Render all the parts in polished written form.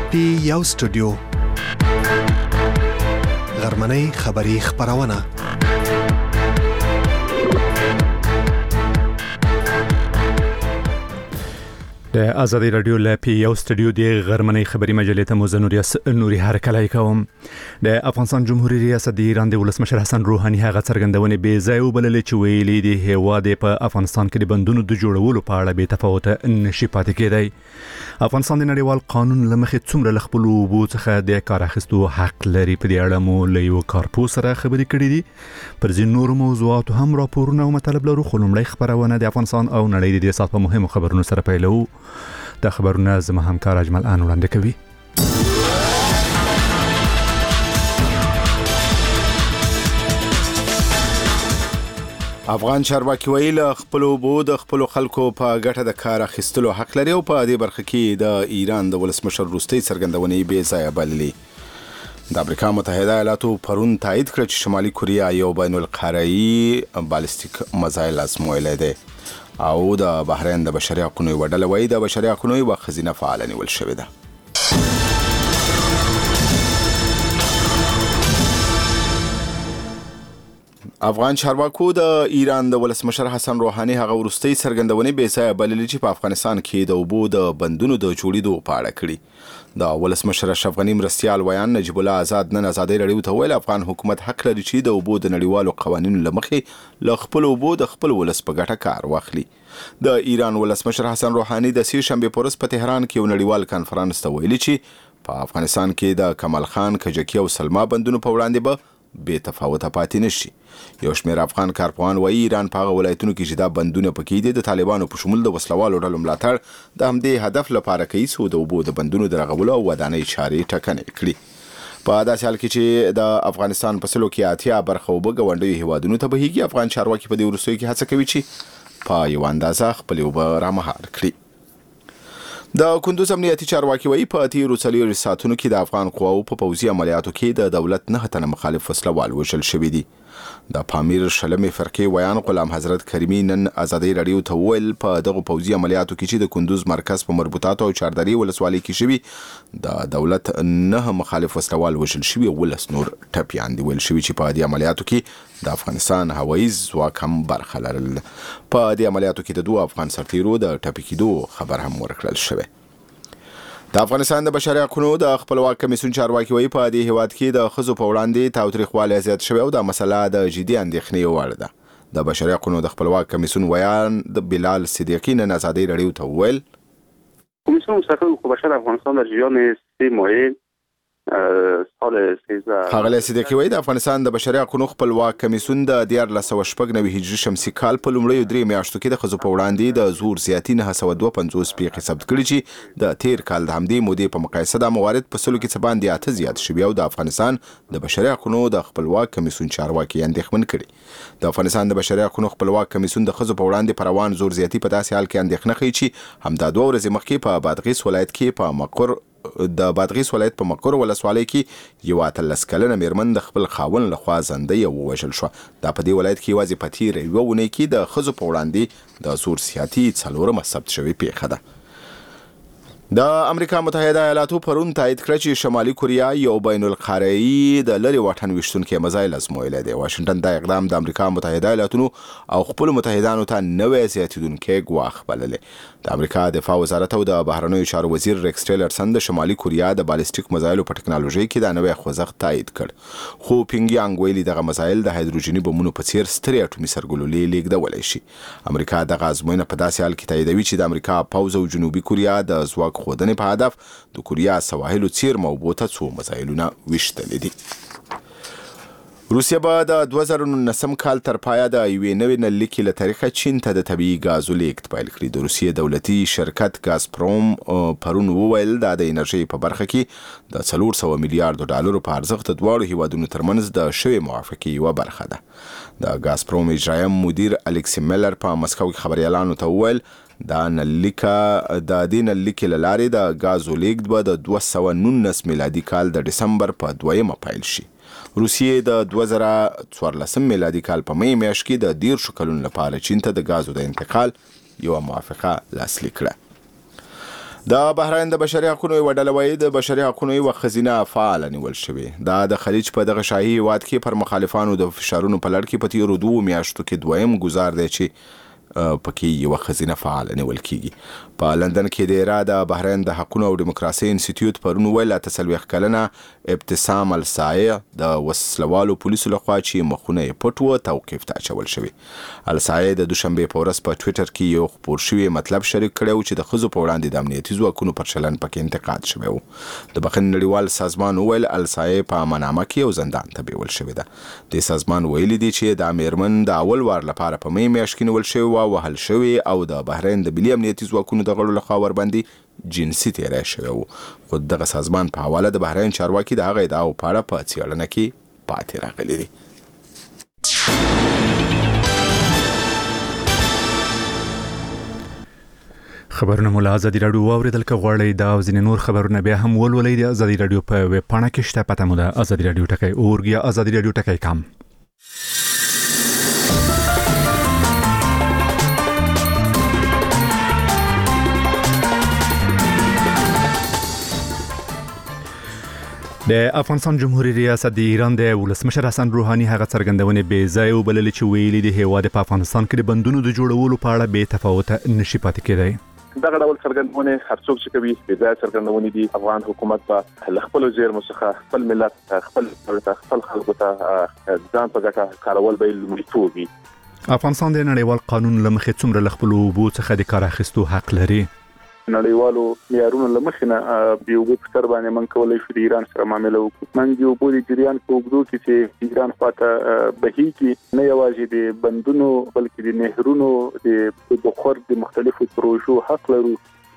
پی یو سټوډیو غرمنۍ خبری خبرونه د ازادي رادیو لپی یو سټوډیو د غرمنۍ خبری مجلې ته نوري هرکلای کوم. د افغانستان جمهوریت ریاست د ایران د ولسمشر حسن روحاني هغه څرګندونه به ځای وبللې چې ویلي دی هیواد په افغانستان کې د بندونو د جوړولو په اړه به تفاوت نشي پاتې کېدی. افغانستان د نړیوال قانون لمخې څومره لخپل وبو څخه د کار اخیستو حق لري. په دې اړه مو له یو کارپو سره خبرې کړې دي. پر ځینو نورو موضوعاتو هم راپورونه او مطالب لرو. خو لومړی خبرونه د افغانستان او نړۍ د سات په مهمو خبرونو سره پیلو. د خبرونه زما همکار اجمل ان وړاندې کوي. افغان چارواکي ویل خپل وبو د خپل خلکو په ګټه د کار اخیستلو حق لري او په دې برخه کې د ایران د ولسمشر روستي څرګندونې به ځای بللي. د امریکا متحده ایالاتو پرون تایید کړ چې شمالي کوریا یو بین القهري بالستیک میزایل ازمویلی دی او د بحرین د بشري حقوقو وډله وایي د بشري حقوقو یو خزینه فعال نیول شوې ده. افغان چارواکو د ایران د ولسمشر حسن روحاني هغه وروستۍ څرګندونې به ځای بللې چې په افغانستان کې د اوبو د بندونو د جوړېدو په اړه کړي. د ولسمشر اشرف غنی مرستیال ویان نجیب الله آزاد نن ازادي رادیو ته ویل افغان حکومت حق لري چې د اوبو د نړیوالو قوانینو لمخې له خپل اوبو د خپل ولس په ګټه کار واخلي. د ایران ولسمشر حسن روحاني د سې شنبه پورس په تهران کې یو نړیوال کانفرنس ته ویلي چې په افغانستان کې د کمال خان کجکی او سلما بندونو په وړاندې به بے تفاوت پاتې نشي. یو شمېر افغان کارپوهان وایي ایران په هغه ولایتونو کې چې دا بندونه پکې دي د طالبانو په شمول د وسلوالو ډلو ملاتړ د همدې هدف لپاره کوي چې د اوبو د بندونو د رغولو او ودانۍ چارې ټکنۍ کړي. په داسې حال کې چې د افغانستان په سلو کې 80 برخه اوبه ګاونډیو هیوادونو ته بهیږي. افغان چارواکي په دې وروستیو کې هڅه کوي چې په یو اندازه خپل اوبه رامهار کړي. د کندوز امنیتي چارواکي وایي په 4 ساعتونو کې د افغان قواو په پوځي عملیاتو کې د دولت 9 تنه مخالف وسلوال وژل شوي دي. د پامیر شلمې فرقې ویان غلام حضرت کریمي نن ازادي رادیو ته ویل په دغه پوځي عملیاتو کې چې د کندوز مرکز په مربوطاتو او چاردري ولسوالۍ کې شوي د دولت 9 مخالف وسلوال وژل شوي او 10 نور ټپیان دي. ویل شوي چې په دې عملیاتو کې د افغانستان هوایي ځواک هم برخه لرل. په دې عملیاتو کې د 2 افغان سرتیرو د ټپي کېدو خبر هم ورکړل شوی. د افغانستان د بشري حقوقو د خپلواک کمیسیون چارواکي وایي په دې هیواد کې د ښځو په وړاندې تاوتریخوالی زیات شوی او دا مسله د جدي اندېښنې وړ ده. د بشري حقوقو د خپلواک کمیسیون ویان د بلال صدیقی نن ازادي رادیو ته وویل کمیسیون مستقل حقوق بشر افغانستان در جریان 3 ماه سال 13 ښاغلی صدیقی وایي د افغانستان د بشري حقوقو خپلواک کمیسیون د 1996 هجري شمسي کال په لومړیو 3 میاشتو کې د ښځو په وړاندې د زور زیاتي 952 پیښې ثبت کړي چې د تیر کال د همدې مودې په مقایسه د موارد په سلو کې څه باندې 8 زیات شوي او د افغانستان د بشري حقوقو د خپلواک کمیسیون چارواکي اندېښمن کړي. د افغانستان د بشري حقوقو خپلواک کمیسیون د ښځو په وړاندې پر روان زور زیاتي په داسې حال کې اندېښنه ښیي چې همدا 2 ورځې مخکې په بادغیس ولایت کې په مقر د بادغیس ولایت په مقر ولسوالۍ کې یو 13 کلنه میرمن د خپل خاوند لخوا زندۍ او وژل شو. دا په دې ولایت کې یوازې په تیره یوه اونۍ کې د ښځو په وړاندې د زور زیاتي 4مه ثبت شوې پیښه ده. د امریکا متحده ایالاتو پرون تایید کړ چې شمالي کوریا یو بین القهري د لري واټن ویشتونکي میزایل ازمویلی دی. واشنگټن دا اقدام د امریکا متحده ایالاتو او خپل متحدانو ته نوې زیاتیدونکي ګواښ بللی. د امریکا دفاع وزارت او د بهرنیو چارو وزیر ریکس ټیلرسن د شمالي کوریا د بالستیک میزایلو په ټکنالوژي کې دا نوې خوځښت تایید کړ. خو پینګیانګ ویلي دغه میزایل د هایدروجني بمونو په څیر سترې اټومي سرګلولې لیږدولی شي. امریکا دغه ازموینه په داسې حال کې تاییدوي چې د امریکا پوځ او جنوبي کوریا د ځواک خودنې په هدف د کوریا سواحلو څیرمه اوبو ته 2 میزایلونه ویشتلي دي. روسیه به د 2019 کال تر پایه د یوې نوې نللیکې له طریقه چین ته د طبیعي ګازو لیږد پیل کړي. د روسیې دولتي شرکت ګازپروم پرون وویل دا د انرژۍ په برخه کې د 400 میلیارډ ډالرو په ارزښت د دواړو هیوادونو ترمنځ د شوې موافقې یوه برخه ده. د ګازپروم اجرایي مدیر الکسی میلر په مسکو کې خبريالانو ته وویل دا نللیکه د دې نللیکې له لارې د ګازو لیږد به د 2019 میلادي کال د ډسمبر په 2مه پیل شي. روسیې د 2014 میلادي کال په می میاشت کې د 10 کلونو لپاره چین ته د ګازو د انتقال یو موافقه لاسلیک کړه. د بحرین د بشري حقوقو یو ډله وایي د بشري حقوقو یو خزینه فعال نیول شوې. دا د خلیج په دغه شاهي هیواد کې پر مخالفانو د فشارونو په لړ کې په تیرو 2 میاشتو کې دویم گزار دی چې پکې یو خزینه فعال نیول کیږي. په لندن کې د اراده بحرین د حقوقو او دیموکراسي انسټیټیوټ پرون ویل 30 کلنه ابتسام السایه د وسلوالو پولیسو لخوا چې مخونه یې پټ و توقیف ته اچول شوی. السایه د دوشنبه په ورځ په ټوئیټر کې یو خبر شوی مطلب شریک کړو چې د خزو په وړاندې د امنیتي ځواکونو پر چلن پکې انتقاد شوی و. د بخښنې نړیوال سازمان ویل السایه په منامه کې یو زندان ته بیول شوی ده. د سازمان ویلي دی چې د امرمن د اول وار لپاره په مې میاشت کې نیول شوی او وهل شوی او د بحرین د ملي امنیتي ځواکونو د غړو لخوا ورباندې جنسي تیری شوی و. خو دغه سازمان په حواله د بحرین چارواکي د هغه ادعاو په اړه په څېړنه کې پاتې راغلي دي. خبرونه مو له ازادي راډیو واوریدل. که غواړئ دا او ځینې نور خبرونه بیا هم ولولئ د ازادي راډیو په ویب پاڼه کې شته. پته مو ده ازادي راډیو ټکی اورګ یا ازادي راډیو ټکی کام. د افغانستان جمهوریت ریاست د ایران د ولسمشر حسن روحاني هغه څرګندونې بې ځای وبللې چې ویلي د هیواد په افغانستان کې د بندونو د جوړولو په اړه بې تفاوت نشي پاتې کېدای. دغه ډول څرګندونې هر څوک چې کوي بې ځای څرګندونې دي. افغان حکومت په خپل زیرمو څخه خپل ملت خپل خلکو ته ځان په ګټه کارول به لومړیتوب وي. افغانستان د نړیوال قانون له مخې څومره له خپلو اوبو څخه د کار اخیستو حق لري؟ نړیوالو معیارونو له مخې نه د اوبو په سر باندې موږ کولی شو د ایران سره معامله وکړو. موږ د اوبو د جریان په اوږدو کې چې ایران خواته بهیږي نه یوازې د بندونو بلکې د نهرونو د بخار د مختلفو پروژو حق لرو.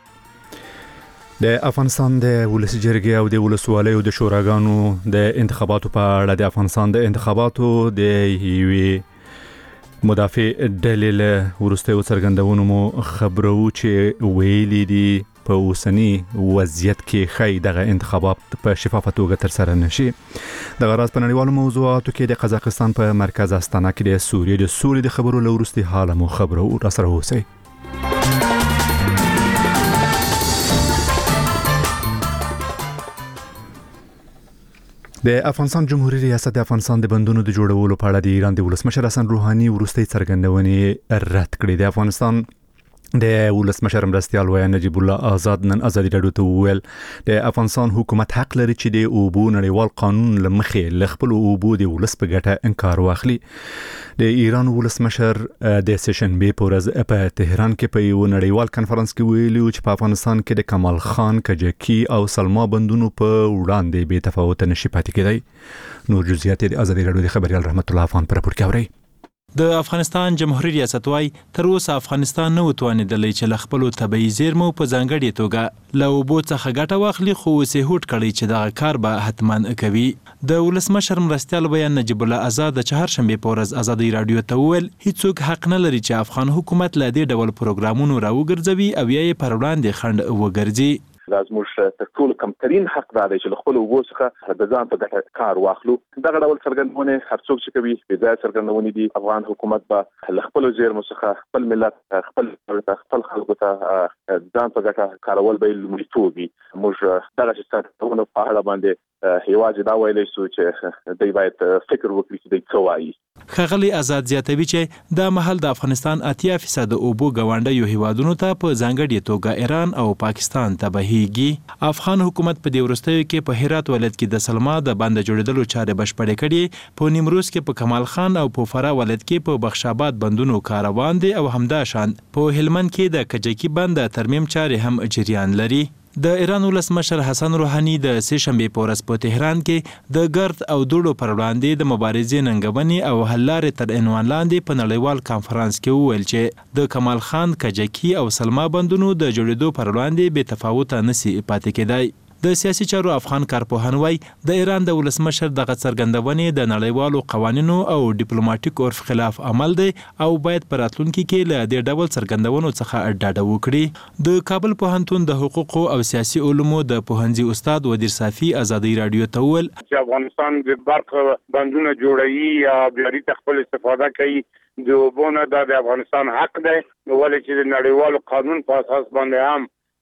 د افغانستان د ولسی جرګې او د ولسوالیو د شوراګانو د انتخاباتو په اړه د افغانستان د انتخاباتو د یوې مدافع ډلې له وروستیو څرګندونو مو خبرو چې ویلي دي په اوسني وضعیت کې ښایي دغه انتخابات په شفافه توګه ترسره نشي. دغه راز په نړیوالو موضوعاتو کې د قزاقستان په مرکز استانه کې د سوریې د سولې د خبرو له وروستي حاله مو خبرو راسره اوسئ. د افغانستان جمهوریت ریاست د افغانستان د بندونو د جوړولو په اړه د ایران د ولسمشر حسن روحاني وروستي څرګندونې رد کړې. د افغانستان د ولسمشر مرستیال ویا نجیب الله آزاد نن ازادي راډیو ته وویل د افغانستان حکومت حق لري چې د اوبو نړیوال قانون له مخې له خپل اوبو د ولس په ګټه انکار واخلي. د ایران ولسمشر د سشنبه په ورځ په تهران کې په یو نړیوال کانفرنس کې ویلي چې په افغانستان کې د کمال خان کجکی او سلما بندونو په وړاندې بې تفاوت نشي پاتې کېدای. نور جزئیات د ازادي راډیو د خبريال رحمت الله افغان پر راپور کوي. د افغانستان جمهوریت ریاست وايي تر اوسه افغانستان نه وتوانیدلی چې له خپلو طبیعي زیرمو په ځانګړې توګه له اوبو څخه ګټه واخلي، خو اوس یې هوډ کړی چې دغه کار به حتما کوي. د ولسمشر مرستیال بیان نجیب الله آزاد د چهارشنبې په ورځ ازادي راډیو ته وویل هیڅوک حق نه لري چې افغان حکومت له دې ډول پروګرامونو راوګرځوي او یا یې پر وړاندې خنډ وګرځي. دا زموږ تر ټولو کمترین حق دا دی چې له خپلو اوبو څخه د ځان په ګټه کار واخلو. دغه ډول څرګندونې هر څوک چې کوي بې ځایه څرګندونې دي. افغان حکومت به له خپلو زیرمو څخه خپل ملت خپل خلکو ته ځان په ګټه کارول به یې لومړیتوب وي. موږ دغه څرګندونو په اړه باندې یوازې دا ویلی شو چې دوی باید فکر وکړي چې دوی څه وایي. ښاغلی آزاد زیاتوي چې دا مهال د افغانستان 80% اوبو ګاونډیو هیوادونو ته په ځانګړې توګه ایران او پاکستان ته بهیږي. افغان حکومت په دې وروستیو کې په هرات ولایت کې د سلما د بند جوړېدلو چارې بشپړې کړي. په نیمروز کې په کمال خان او په فراه ولایت کې په بخشاباد بندونو کار روان دي او همداشان په هلمند کې د کجکی بند د ترمیم چارې هم جریان لري. د ایران ولسمشر حسن روحاني د سهشنبې په ورځ په تهران کې د ګرد او دوړو پر وړاندې د مبارزې ننګونې او حل لارې تر عنوان لاندې په نړیوال کانفرنس کې وویل چې د کمال خان کجکی او سلما بندونو د جوړېدو پر وړاندې بې تفاوته نشي پاتې کېدای. د سیاسي چارو افغان کارپوهان وایي د ایران د ولسمشر دغه څرګندونې د نړیوالو قوانینو او ډیپلوماټیک عرف خلاف عمل دی او باید په راتلونکي کې له دې ډول څرګندونو څخه ډاډه وکړي. د کابل پوهنتون د حقوقو او سیاسي علومو د پوهنځي استاد ودیر صافي ازادي راډیو ته وویل چې افغانستان د برخه بندونه جوړوي یا بیا خپل استفاده کوي د اوبو نه د افغانستان حق دی، ولې چې د نړیوالو قانون په اساس باندې هم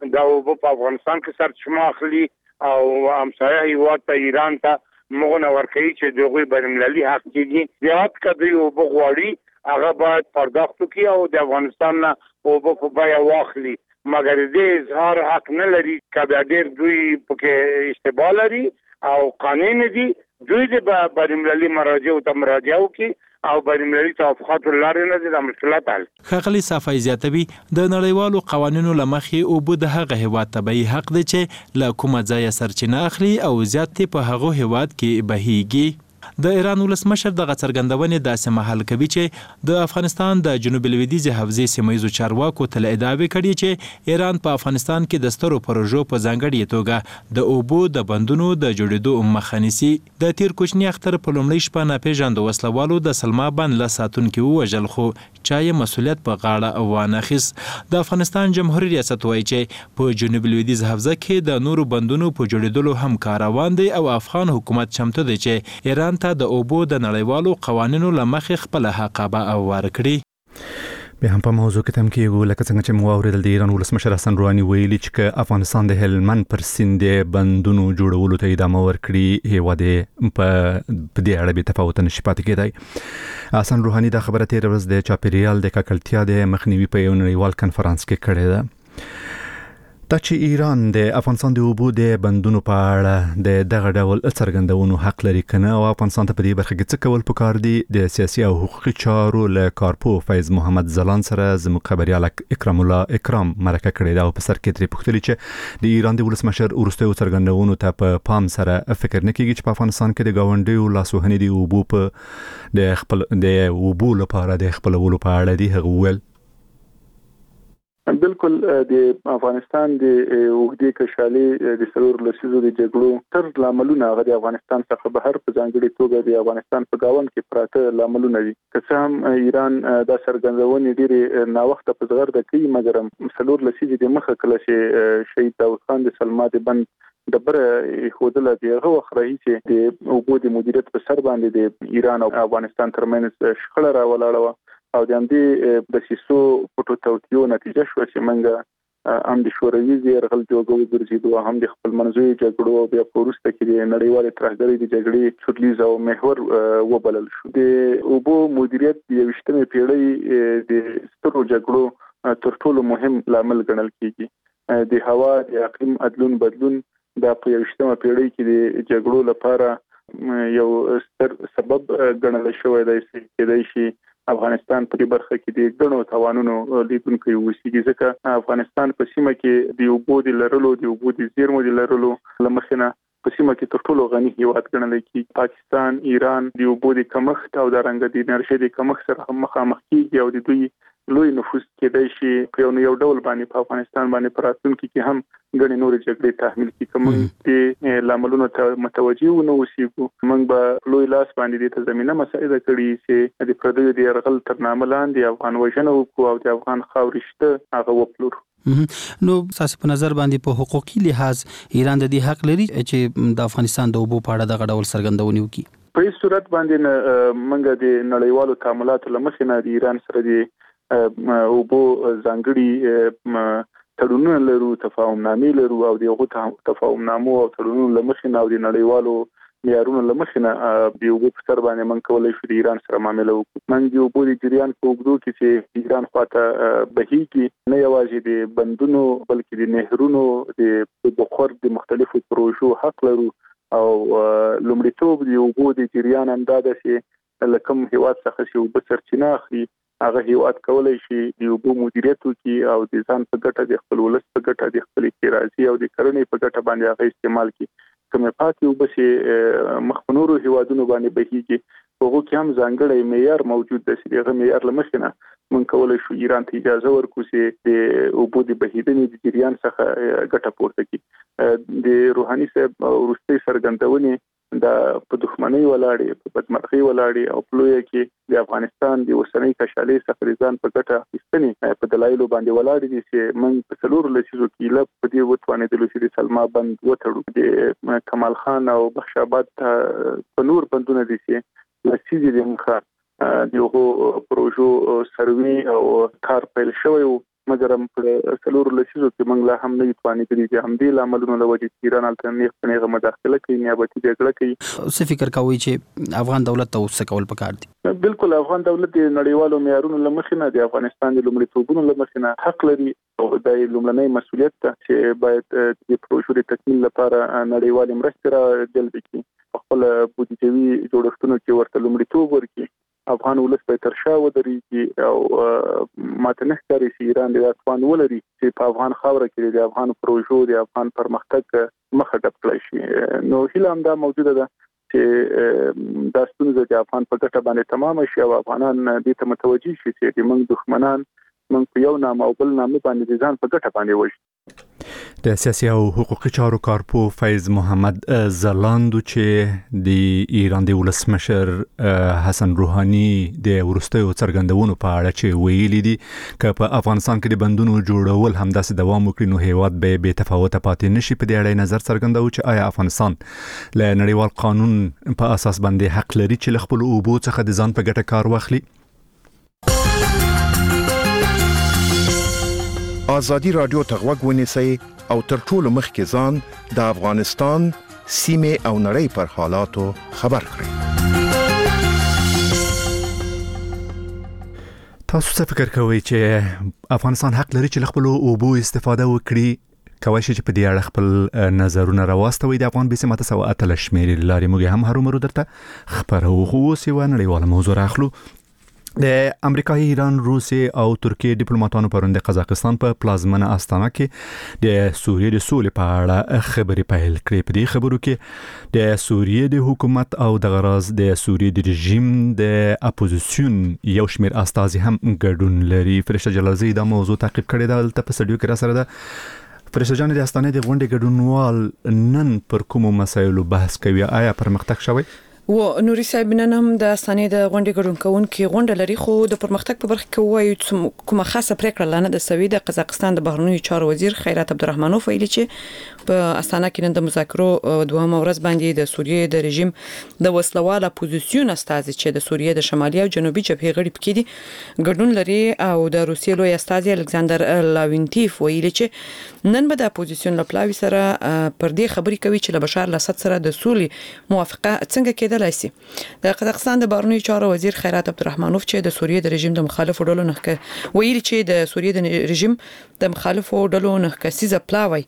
دا اوبه په افغانستان کې سرچینه اخلي او همسایه هیواد ته ایران ته موږ ورکوي چې دغه بین‌المللي حق کېږي زیات کدی اوبه غواړي هغه باید پرداخت وکړي او د افغانستان نه اوبه په بیه واخلي مګر دې اظهار حق نه لري کله ډېر دوی پکې اشتباه لري او قانون دي دوی د بین‌المللي مراجعو ته مراجعه وکړي او بین‌المللي توافقات لري د مشکلات حل. ښاغلي صافی زیاتوي د نړیوالو قوانینو له مخې اوبه د هغه هیواد طبیعي حق دی چې له کومه ځایه سرچینه اخلي او زیات په هغه هیواد کې بهیږي. د ایران ولسمشر دغه څرګندونې داسې مهال کوي چې د افغانستان د جنوب لویدیځې حوزې سیمه چارواکو ته ادعا کړې چې ایران په افغانستان کې د سترو پروژو په ځانګړې توګه د اوبو د بندونو د جوړېدو مخه نیسي. د تیر کوچني اختر په لومړۍ شپه ناپېژاندو وسلوالو د سلما بند له ساتونکو ووژل خو چا یې مسؤلیت په غاړه وانخیست. د افغانستان جمهوریت ریاست وایي چې په جنوب لویدیځ حوزه کې د نورو بندونو په جوړېدلو هم کار روان دی او افغان حکومت چمتو دی چې ایران ته د اوبو د نړیوالو قوانینو له مخې خپل حقابه ورکړي. به هم په موضوع کې تم کېږو لکه څنګه چې مو اوریدل د ایران ولسمشر حسن روحاني ویلي چې افغانستان د هلمند پر سیند بندونو جوړولو ته ادامه ورکړي هیواد په دې اړه به تفاوت نشي پاتې کېدای. حسن روحاني دا خبره تیر ورځ د چاپیریال د ککړتیا د مخنیوي په یو نړیوال کنفرانس کې کړې ده. دا چې ایران د افغانستان د اوبو د بندونو په اړه د دغه ډول څرګندونو حق لري کنه او افغانستان ته په دې برخه کې څه کول پکار دي د سیاسي او حقوقي چارو له کارپو فیض محمد زلان سره زموږ خبريال اکرام الله اکرام مرکه کړې ده او په سر کې ترې پوښتنه چې د ایران د ولسمشر ورستیو څرګندونو ته په پام سره فکر نه کیږي چې په افغانستان کې د گاونډیو لاسوهنې د اوبو په د خپل د اوبو لپاره د خپلولو په اړه دی هغه ویل. بالکل د افغانستان د وګړي کشالي د سرور لسیزو د جګړو تر لاملونه هغه د افغانستان څخه بهر په ځانګړي توګه د افغانستان په گاوند کې پراته لاملونه دي. که هم ایران د سرګندونې ډېری نا وخت په زغرده کوي مګر سرور لسیزو د مخه کله چې شهید داود خان د سلما د بند د بر خودله دیغه وخرهي چې د اوبو د مدیریت په سر باندې د ایران او افغانستان ترمنځ شخړه راولاړه او د همدې د سیسو پټو توتیو نتیجه شو چې منګه هم د شوروي زیرغل جوړو ګرځیدو هم د خپل منځوي جګړو بیا پورسته کې د نړیوال ترهګرۍ د جګړې چورلیز او محور وبلل شو. د اوبو مدیریت د 20مې پیړۍ د سترو جګړو تر ټولو مهم لامل ګڼل کیږي. د هوا د اقلیم بدلون د 20مې پیړۍ کې د جګړو لپاره یو ستر سبب ګڼل شوی دی چې افغانستان په دې برخه کې د ګڼو توانونو لیدونکو وسیږي ځکه افغانستان په سیمه کې د اوبو د لرلو د اوبو د زیرمو د لرلو لمخنه په سیمه کې تر ټولو غني هیواد ګڼل کېږي. پاکستان، ایران د اوبو د کمښت او د رنګ د انرژي د کمښت سره مخامخ کیږي او د دوی لوی نفوذ کېدای شي په یو ډول باندې په افغانستان باندې پراتونکو کې هم غني نور جګړې تحمیل کی کوم د لاملونو ته متوجي ونه وسیګو موږ به لوی لاس باندې د زمينه مساعده کړي چې د پردیو د يرغل تر نامه لاندې افغان وژنه او د افغان خاورشته هغه وپلور. نو تاسو په نظر باندې په حقوقي لحاظ ایران د دې حق لري چې د افغانستان د اوبو په اړه د غډول سرګندونې وکړي؟ په هیڅ صورت باندې موږ د نړیوالو تعاملاتو لمخې نه د ایران سره د اوبو ځانګړي تړونونه لرو، تفاهمنامې لرو او دغه تفاهمنامو او تړونونو لمخې نه او د نړیوالو معیارونو لمخې نه د اوبو په سر باندې موږ کولای شو د ایران سره معامله وکړو. موږ د اوبو د جریان په اوږدو کې چې ایران خواته بهیږي نه یوازې د بندونو بلکې د نهرونو د بخار د مختلفو پروژو حق لرو او لومړیتوب د اوبو د جریان اندازه چې لکم هیواد څخه چې اوبه سرچینه اخلي هغه هیواد کولای شي د اوبو مدیریت وکړي او د ځان په ګټه د خپل ولس په ګټه د خپل اقتصادي او د کرنې په ګټه باندې هغه استعمال کړي. کومه پاتې اوبه چې مخفنورو هیوادونو باندې بهيږي هغه کې هم ځانګړی معیار موجود دی چې هغه معیار لمخې نه موږ کولای شو ایران ته اجازه ورکړو چې د اوبو د بهیدنې د جریان څخه ګټه پورته کړي. د روحاني صاحب ورستي سرګندونې دا په دښمنۍ ولاړې په بدمرغۍ ولاړې او په لوی کې د افغانستان د وسنۍ کشالي سفرزان په ګټه اخیستنې په دلایلو باندې ولاړې دي چې موږ په څلور لسیزو کې له په دې وتوانې د لوسی د سلما بند وټړو د کمال خان او بخش آباد په نور بندونه دي چې لسیزې د مخه دغه پروژو سروي او کار پیل شوی مګر هم په څلور لسیزو کې موږ لا هم نه توانېدلي چې همدې لاملونو له وجې چې ایران هلته نیغه مداخله کوي نیابتي جګړه کوي. څه فکر کوئ چې افغان دولت ته څه کول پکار دي؟ بالکل افغان دولت د نړیوالو معیارونو له مخې نه د افغانستان د لومړیتوبونو له مخې نه حق لري او د لومړنۍ مسؤلیت ته چې باید د پروژو د تکمیل لپاره نړیوال مرستې را جلب کړي، خپل بودیجوي جوړښتونو کې ورته لومړیتوب ورکړي. افغان ولس به تر شا ودرېږي او ماته نه ښکاري چې ایران د توان ولري چې په افغان خاوره کې د افغان پروژو د افغان پرمختګ مخه ډپ کړی شي. نو هیله همدا موجوده ده چې دا ستونزه د افغان په ګټه باندې تمام شي او افغانان دې ته متوجي شي چې موږ دښمنان موږ په یو نام او بل نام باندې ځان په ګټه باندې وژنو. د سیاسي او حقوقي چارو کارپو فیض محمد ځلاندو چې د ایران د ولسمشر حسن روحاني د وروستیو څرګندونو په اړه چې ویلي دي چې په افغانستان کې د بندونو جوړول همداسې دوام وکړي نو هیواد به بې تفاوته پاتې نشي. په دې اړه نظر څرګندوي چې آیا افغانستان له نړیوال قانون په اساس باندې حق لري چې له خپل اوبو څخه د ځان په ګټه کار واخلي؟ آزادی رادیو ته غوږ ونیسئ او تر ټولو مخکې ځان د افغانستان سیمې او نړۍ پر حالاتو خبر کړئ. تاسو څه فکر کوئ چې افغانستان حق لري چې له خپل اوبو استفاده وکړي؟ کوای شي چې په دې اړه خپل نظرونه راوستوي. د افغان بیسي ماته 108 شمیرې لارې موږ هم هرومرو درته خبرو خو سیوا نړیواله موضوع راخلو. د امریکای، ایران، روسیې او ترکیې ډیپلوماټانو پرون د قزاقستان په پلازمنه استانه کې د سوریې د سولې په اړه خبرې پیل کړې. په دې خبرو کې د سوریې د حکومت او د غراز د سوریې د رژیم د اپوزیسیون یو شمېر استازي هم ګډون لري. فرشته جلالزی دا موضوع تعقیب کړی دا دلته په سټډیو کې را سره ده. فرشته جان د استانې د غونډې ګډونوال نن پر کومو مسایلو بحث کوي؟ آیا پرمختګ شوی؟ و نوري صاحب نن هم د استانې د غونډې ګډون کوونکي غونډه لري، خو د پرمختګ په برخه کې وایي کومه خاصه پریکړه لانه د سوي د قزاقستان د بهرنیو چارو وزیر خیرات عبدالرحمنوف ویلي چې په استانه کې نن د مذاکرو دوامه ورځ باندې د سوریې د رژیم د وسلوال اپوزیسیون استازي چې د سوریې د شمالي او جنوبي جبهې غړي پکې دي ګډون لري او د روسیې لوی استازي الکساندر لاوینټیف ویلي چې نن به د اپوزیسیون لپاره سره پر دې خبرې کوي چې له بشار الاسد سره د سولې موافقه څنګه کېدلای شي. د قزاقستان د بهرنیو چارو وزیر خیرات عبدالرحمنوف چې د سوریې د رژیم د مخالفو ډلو نه ویلي چې د سوریې د رژیم د مخالفو ډلو نه کسيزه پلاوي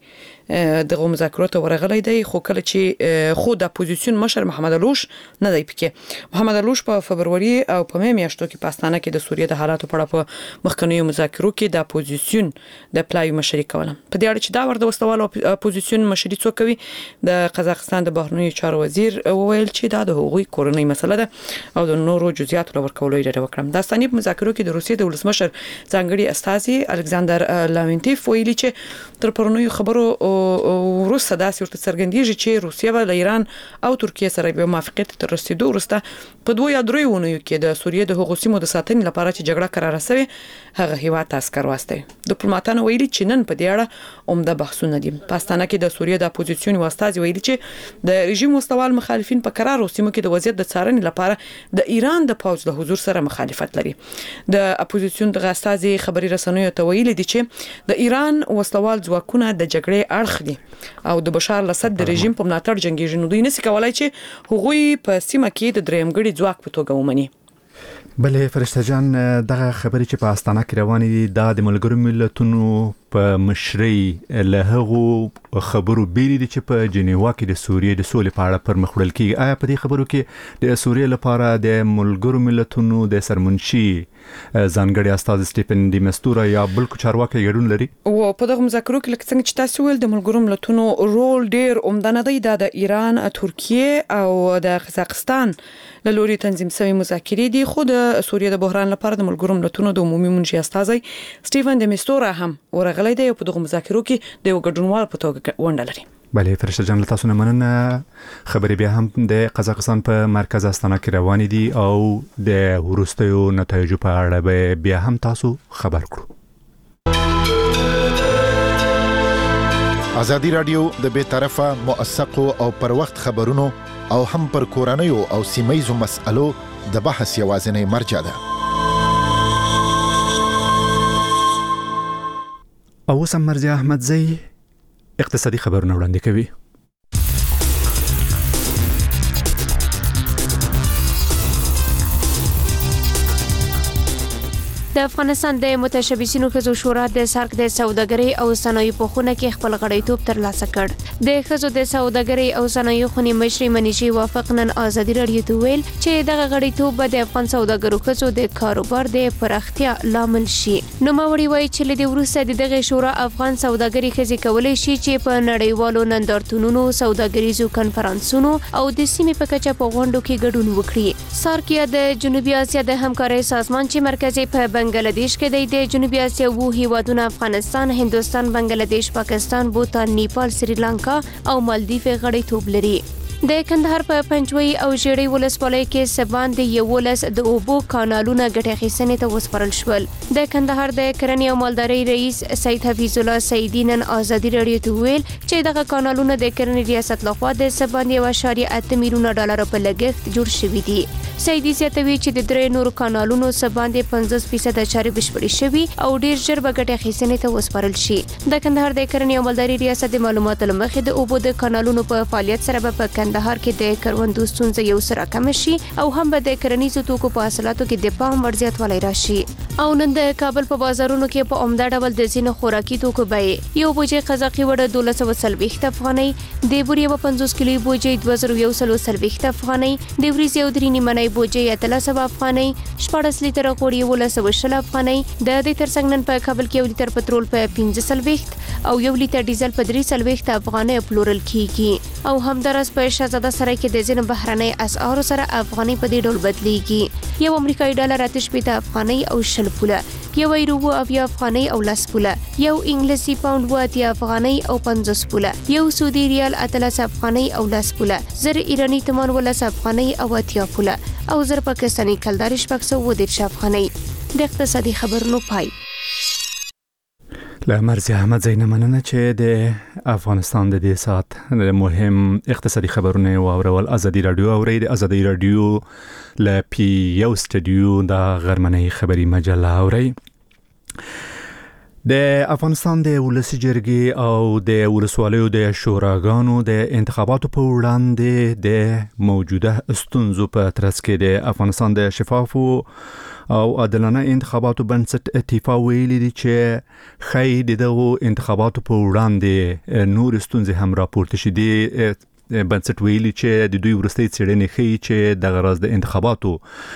دغه مذاکرات ته ورغلی دی، خو کله چې خود د اپوزیسیون مشر محمد علوش نه دی پکې. محمد علوش په فبروري او په مې میاشتو کې په استانه کې د سوریې د حالاتو په اړه په مخکنیو مذاکرو کې د اپوزیسیون د پلاوي مشري کوله. په دې اړه چې دا ورته وسوال اپوزیسیون مشري څوک کوي، د قزاقستان د بهرنیو چارو وزیر وویل چې دا د هغوی کورنۍ مسله ده او د نورو جزئیاتو لور کولو اراده وکړم. د استانې په مذاکرو کې د روسیې د ولسمشر ځانګړي استازي الکساندر لاوینټیف ویلي چې تر پرونیو خبرو وروسته داسې ورته څرګندېږي چې روسیه به له ایران او ترکیې سره به موافقت تر رسیدو وروسته په 2 یا 3 ونیو کې د سوریې د حقوقي سیمو د ساتنې لپاره چې جګړه قراره شوه هغه هیواد ته عسكر واستوي. ډیپلوماټانو ویلي چې نن په دې اړه عمده بحثونه دي. په استانه کې د سوریې د اپوزیسیون استازي ویلي چې د رژیم مستوال مخالفین په قرار سیمو کې د وضعیت د څارنې لپاره د ایران د پوځ له حضور سره مخالفت لري. د اپوزیسیون د استازي خبري رسنیو ته ویلي دي چې د ایران وسلوال ځواکونه د جګړې اړخ دي او د بشار الاسد د رژیم په ملاتړ جنگیږي، نو دوی نشي کولای چې هغوی په سیمه کې د درېمګړي ځواک په توګه ومني. بلې فرشته جان دغه خبرې چې په استانه کې روانې دي دا د ملګرو ملتونو په مشرۍ له هغو خبرو بیل دي چې په جنیوا کې د سوریې د سولې په اړه پرمخ وړل کیږي. آیا په دې خبرو کې د سوریې لپاره د ملګرو ملتونو د سرمنشي ځانګړي استاد سټیفن ډي مستورا یا بل کو چارواکي ګډون لري؟ او په دغه مذاکرو کې لکه څنګه چې تاسو ویل د ملګرو ملتونو رول ډیر عمده نه دی. د ایران، ترکیه او د قزاقستان له لوري تنظیم شوی مذاکرې دي، خو د سوریې د بحران لپاره د ملګرو ملتونو د عمومي منشي استاد سټیفن ډي مستورا هم ورغلی دی او په دغه مذاکرو کې د ګډونوال په توګه ونډه لري. بله فرشته جان تاسو نه مننه. خبرې بیا هم د قزاقستان په مرکز استانه کې روان دي او د وروستیو نتایجو په اړه به بیا هم تاسو خبر کړو. ازادي رادیو د بې طرفه موثقو او پر وخت خبرونو او هم پر کورنیو او سیمایي مسألو د بحث یوازینی مرجع ده. او سم مرزي احمدزي اقتصادي خبرونه وړاندې کوي. د افغانستان د متشبثینو ښځو شورا د سارک د سوداګرۍ او صنایعو په خونه کې خپل غړیتوب ترلاسه کړ. د ښځو د سوداګرۍ او صنایعو خونې مشري منیشي وافق نن ازادي راډیو ته ویل چې دغه غړیتوب به د افغان سوداګرو ښځو د کاروبار د پراختیا لامل شي. نوموړي وایي چې له دې وروسته دغه شورا افغان سوداګري ښځې کولی شي چې په نړیوالو نندارتونونو، سوداګریزو کنفرانسونو او د سیمې په کچه په غونډو کې ګډون وکړي. سارک یا د جنوبي اسیا د همکارۍ سازمان چې مرکزي په بنگلاديش کې د جنوبي اسیا وو هیوادونو افغانستان، هندوستان، بنگلاديش، پاکستان، بوتان، نیپال، سریلانکا او مالدیف غړیتوب لري. د کندهار په پنجوي او ژړۍ ولسوالۍ کې سبان د 11 د اوبو کانالونو ګټه اخیستنې ته وسپارل شول. د کندهار د کرنې او مالدارۍ رئیس سید حفیظ الله سیدی نن ازادي راډیو ته ویل چې دغه کانالونه د کرنې ریاست لخوا د سبان 1.8 میلیونه ډالر په لګښت جوړ شوي دي. سیدی زیاتوي چې د درې نورو کانالونو سبان 50% چارې بشپړې شوي او ډیر ژر به ګټه اخیستنې ته وسپارل شي. د کندهار د کرنې او مالدارۍ ریاست د معلوماتو له مخې د اوبو د کانالونو په فعالیت سره به په کندهار کې د کروندو ستونزې یو سره کم شي او هم به د کرنیزو توکو په حاصلاتو کې د پام ور زیاتوالی راشي. او نن د کابل په بازارونو کې په عمده ډول د ځینو خوراکي توکو بیې یو بوجۍ قزاقي وړه 1240 افغانۍ، د بوري 50 کیلو بوجۍ 2140 افغانۍ، د وریځې او درې نیمه بوجۍ 1300 افغانۍ، 14 لیټره غوړي 1120 افغانۍ، د دې ترڅنګ نن په کابل کې 1 لیټر پټرول په 15 او 1 لیټر ډیزل په 340 افغانۍ پلورل کیږي. او همدارس په شهزاده سره کې د ځینو بهرنۍ اسعارو سره افغانۍ په دې ډول بدلیږي. یو امریکایي ډالر 8 افغانۍ او 10 پوله، یو یورو 80 افغانۍ او 10 پوله، یو انګلیسي پاوند 80 افغانۍ او 50 پوله، یو سعودي ریال 13 افغانۍ او 10 پوله، زر ایرانی تومان 10 افغانۍ او 80 پوله او زر پاکستاني کلدار 610 افغانۍ. د اقتصادي خبرونو پای. له مرزي احمد زین مننه چې د افغانستان د دې سات مهم اقتصادي خبرونه واورول. ازادي رادیو اوري د ازادي رادیو له پی یو سټډیو د غرمنۍ خبري مجله اوري. د افغانستان د ولسی جرګې او د ولسوالیو د شوراګانو د انتخاباتو په وړاندې د موجوده ستونزو په ترڅ کې د افغانستان د شفافو او عادلانه انتخاباتو بنسټ اتفاق ویلي دي چې خی دغه انتخاباتو په وړاندې نور ستونزې هم راپورته شي. دي بنسټ ویلي چې د دوی ورستۍ څېړنې ښیي چې د غرض د انتخاباتو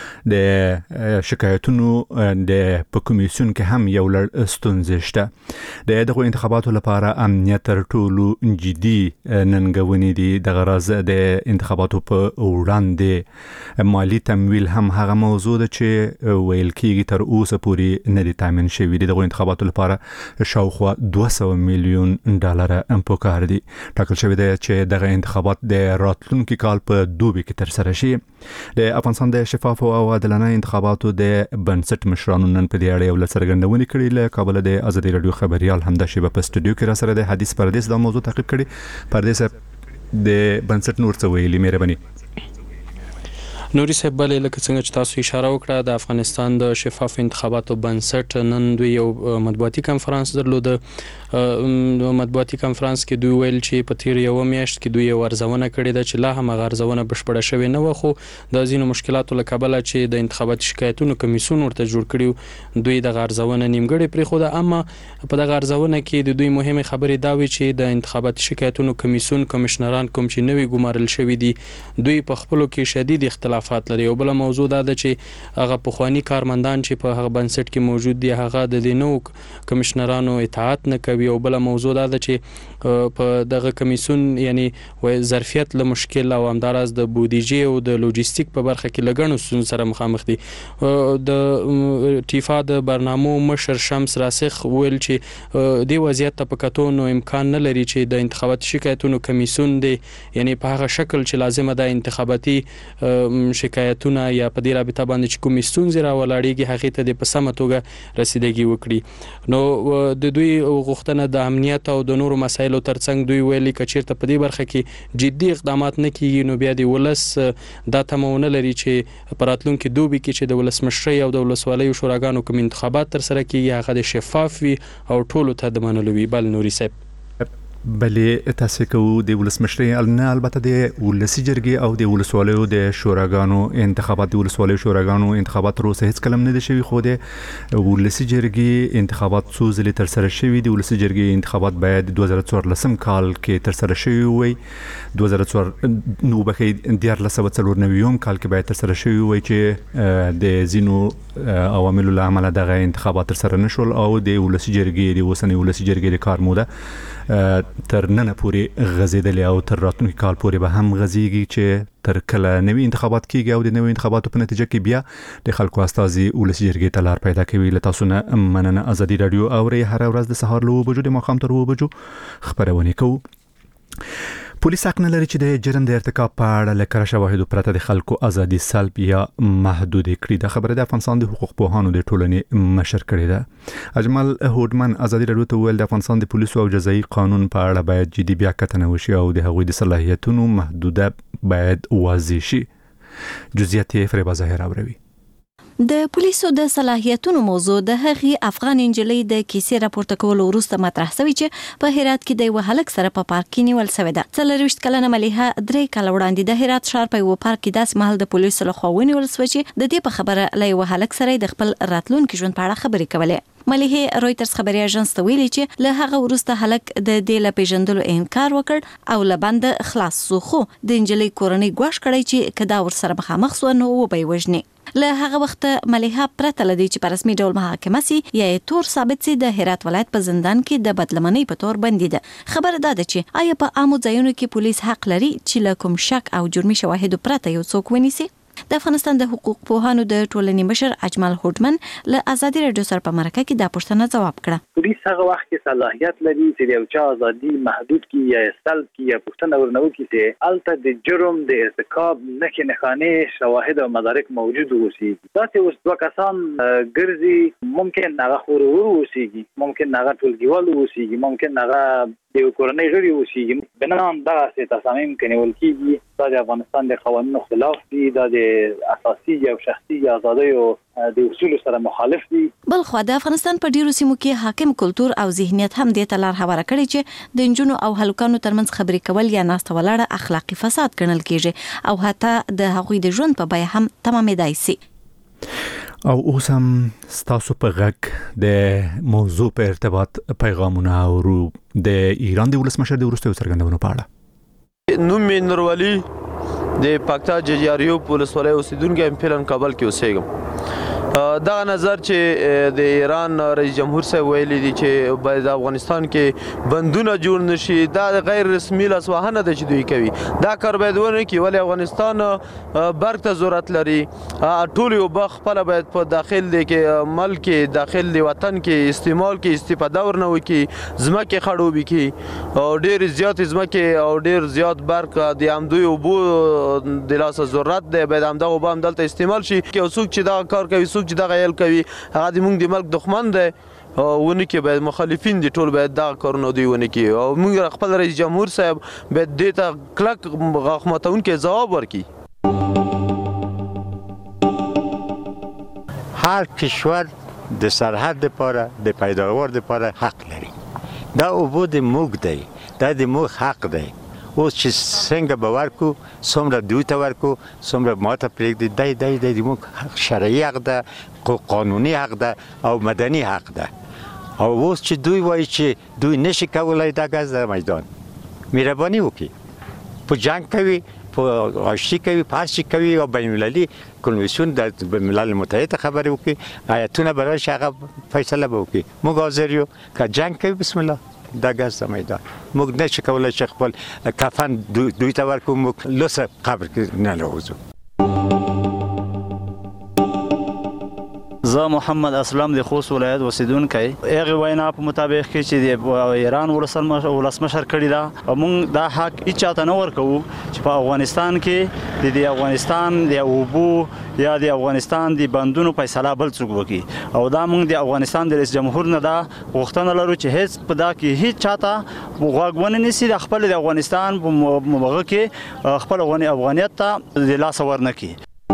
د شکایتونو د په کمیسیون کې هم یو لړ ستونزې شته. د دغه انتخاباتو لپاره امنیت تر ټولو جدي ننګونې دي. د غرض د انتخاباتو په وړاندې مالی تمویل هم هغه موضوع ده چې ویل کېږي تر اوسه پورې نه دي تامین شوي. دغه انتخاباتو لپاره شاوخوا 200 میلیون ډالر هم پکار دي. ټاکل شوی دی چې دغه انتخابات د راتلونکي کال په دوبي کې تر سره شي. د افغانستان د شفافو او عادلانه انتخاباتو د بنسټ مشرانو نن په دې اړه یو څرګندونه کړې. له کابل د ازادي رادیو خبريال همدا شی په سټډیو کې را سره د حدیث پردیس دا موضوع تعقیب کړي. پردیس د بنسټ نور څه ویلي مهرباني. نوري صاحب بلې لکه څنګه چې تاسو اشاره وکړه د افغانستان د شفاف انتخاباتو بنسټ نن دوی یو مطبوعاتي کانفرنس درلود. مطبوعاتي کانفرنس کې دوی ویل چې په تیر یو میاشت کې دوی ورزونه کړې ده چې لا هم ورزونه بشپړه شوې نه و، خو د ځینو مشکلاتو له کبله چې د انتخاباتي شکایتونو کمیسیون ورته جوړ کړی دوی د ورزونه نیمګړې پرېښوده. اما په دغه ورزونه کې د دوی مهمه خبرې دا وی چې د انتخاباتي شکایتونو کمیسیون کمشنران کوم چې نوي ګمارل شوی دي دوی په خپلو کې شدید اختلافات لري. او بل موضوع دا ده چې هغه پخوانی کارمندان چې په هغه بنسټ کې موجود دي هغه د دینو کمشنرانو اطاعت نه کوي. او بل موضوع دا ده چې په دغه کمیسیون یعنی ظرفیت له مشکل او همدارس د بودیجې او د لوجستیک په برخه کې لګڼو ستونزو سره مخامخ دي. د ټیفا د برنامو مشر شمس راسخ ویل چې د وضعیت په کتو نو امکان نه لري چې د انتخاباتي شکایتونو کمیسیون دی یعنی په هغه شکل چې لازمه ده انتخاباتي شکایتونه یا په دې رابطه باندې چې کومې ستونزې راولاړېږي هغې ته د په سمه توګه رسیدګي وکړي. نو د دوی غوښتنه د امنیت او د نورو مسایلو ترڅنګ دوی ویلي که چیرته په دې برخه کې جدي اقدامات نه کیږي نو بیا د ولس دا تمونه لري چې په راتلونکي دوبي کې چې د ولسمشرۍ او د ولسوالیو شوراګانو کوم انتخابات تر سره کیږي هغه د شفاف وي او ټولو ته د منلو وي. بل نوري صاحب بلې تاسو کوو د ولسمشرۍ نه البته د ولسی جرګې او د ولسوالیو د شوراګانو انتخابات د ولسوالیو شوراګانو انتخابات تر اوسه هیڅ کلم نه دي شوي خو د ولسی جرګې انتخابات څو ځلې تر سره شوي د ولسی جرګې انتخابات باید 2014 کال کې تر سره شوي وي 2014 نو بخې 1494 کال کې باید تر سره شوي وي چې د زینو عواملو لامل دغه انتخابات تر سره نشول او د ولسی جرګې د وسنۍ ولسی جرګې د کار موده تر نن پورې غزیدلی او تر راتلونکي کال پورې به هم غزيږي چې تر کله نوي انتخابات کیږي او د نوي انتخاباتو په نتیجه کې بیا د خلکو استازي ولسی جرګې ته لار پیدا کوي. له تاسو نه مننه. ازادي رادیو اوري هر ورځ د سهار له 9 بجو د ماښام تر 9 بجو خبرونه کوو. پولیس حق نه لري چې د جرم د ارتکاب په اړه لکه شواهد پرته د خلکو ازادي سلب یا محدود کړي. د خبره د افغانستان د حقوق پوهانو د ټولنې مشر کړي ده. اجمل هودمن ازادي رادیو ته ویل د افغانستان د پولیسو او جزایي قانون په اړه باید جدي بیا کتنه وشي او د هغوی د صلاحیتونو محدوده باید واضح شي. جزئیات یې فریبا ظاهر اوروي. د پولیسو د صلاحیتونو موضوع د هغې افغان انجلۍ د کیسې راپورته کولو وروسته مطرح شوی چې په هرات کې د یو هلک سره په پارک کې نیول شوی ده. 23 کلنه ملیحه 3 کال وړاندې د هرات ښار په یو پارک کې داسې مهال د پولیسو لخوا ونیول شوی چې د دې په خبره له یو هلک سره د خپل راتلونکي ژوند په اړه خبرې کولې. ملیحه رويټرز خبري اژانس ته ویلي چې له هغه وروسته هلک د دې له پیژندلو انکار وکړ او له بند خلاص شو. خو د انجلۍ کورنۍ ګواښ کړی چې کدا ور سره مخامخ سو نو وبې وژني. له هغه وخت ملیحه پرته لدی چې په رسمي ډول محاکمه سي یا تور ثابت سي د هرات ولایت په زندان کې د بدلمنۍ په تور بندي ده. خبره ده چې آیا په عامو ځایونو کې پولیس حق لري چې له کوم شک او جرمي شواهد پرته یو څوک ونیسي؟ د افغانستان د حقوق پوهانو د ټولنې مشر اجمل هودمن له ازادي رادیو سره په مرکه کې دا پوښتنه جواب کړه. پولیس هغه وخت کې صلاحیت لري چې یو چا ازادي محدود کی یا سلب کی یا پوښتنه ورنو کی چې الته د جرم د ارتکاب نه شواهد او مدارک موجود وسی. تاسو اوس دوه کسان ګرځي ممکن هغه خور وروسیږي ممکن هغه ټولګیوال وروسیږي ممکن هغه د کورنۍ غړي وروسیږي. بنان دا څه تصامیم کنيول کیږي د افغانستان د قوانینو خلاف دي د اساسي او شخصي ازادۍ او د اصول سره مخالف دي. بل خو د افغانستان په ډیرو سیمو کې حاکم کلچر او ذهنیت هم د تلار حواله کړي چې د انجونو او هلکانو ترمنځ خبرې کول یا ناسته ولاړه اخلاقی فساد ګڼل کیږي او حتی د هغوی د ژوند په بیه هم تمامېدای شي. او اوس هم ستاسو په غږ د موضوع په ارتباط پیغامونه اورو. د ایران د ولسمشر د وروستیو څرګندونو په اړه نوم مې نورولي د پاکتا ججاریو پولیسوالۍ اوسیدونکو امپیلن کابل کې اوسېږم. دا نظر چې د ایران رئیس جمهور صاحب ویلي دي چې باید د افغانستان کې بندونه جوړ نشي دا غیر رسمي لاسوهنه ده چې دوی کوي. دا کار باید ونه کړي ولې افغانستان برق ته ضرورت لري. ټول یو بخ خپل باید په داخل دی کې ملک داخل دی وطن کې استعمال کې استفاده ورنه وکړي ځمکې خړوبې کړي او ډېر زیات ځمکې او ډېر زیات برق د همدوی اوبو د لاسه ضرورت دی باید همدغه اوبه هم دلته استعمال شي. که څوک چې دا کار کوي څوک چې دا غیل کوي هغه د موږ د ملک دښمن دی ونه کې باید مخالفین دي ټول باید دا کارونه دوی ونه کې او موږ خپل رئیس جمهور صاحب باید دې ته کلک غاښ ماتونکی ځواب ورکړي. هر کشور د سرحد لپاره د پیداوار لپاره حق لري. دا اوبو د موږ دی دا د موږ حق دی. اوس چې څنګه به ورکو څومره دوی ته ورکو څومره ماته پرېږدي دی موږ شرعي حق ده قانوني حق ده او مدني حق ده. او اوس چې دوی وایي چې دوی نشي کولی دا ګاز در میدان مهرباني وکړي په جنگ کوي په آشتی کوي په هر چی کوي او بین المللي کنوانسیون د ملل متحد خبرې وکړي آیتونه برایش هغه فیصله به وکړي. موږ حاضر یو که جنگ کوي بسم الله دا ګاز در میدان موږ نشي کولی چې خپل کفن دوی ته ورکو موږ لوسه قبر کې نه لوځو. زه محمد اسلم د خوست ولایت اوسیدونکی هغه وینا په مطابق کې چې د ایران ولسمشر کړی دا موږ دا حق هیڅ چاته نه ورکوو چې په افغانستان کې د افغانستان د اوبو یا د افغانستان د بندونو فیصله بل څوک وکړي او دا موږ د افغانستان د رئیس جمهور نه دا غوښتنه لرو چې هیڅ په دا کې هیڅ چاته غوږ ونه نیسي د خپل د افغانستان په مغه کې خپل افغانیت ته د لاس ورنه کړي.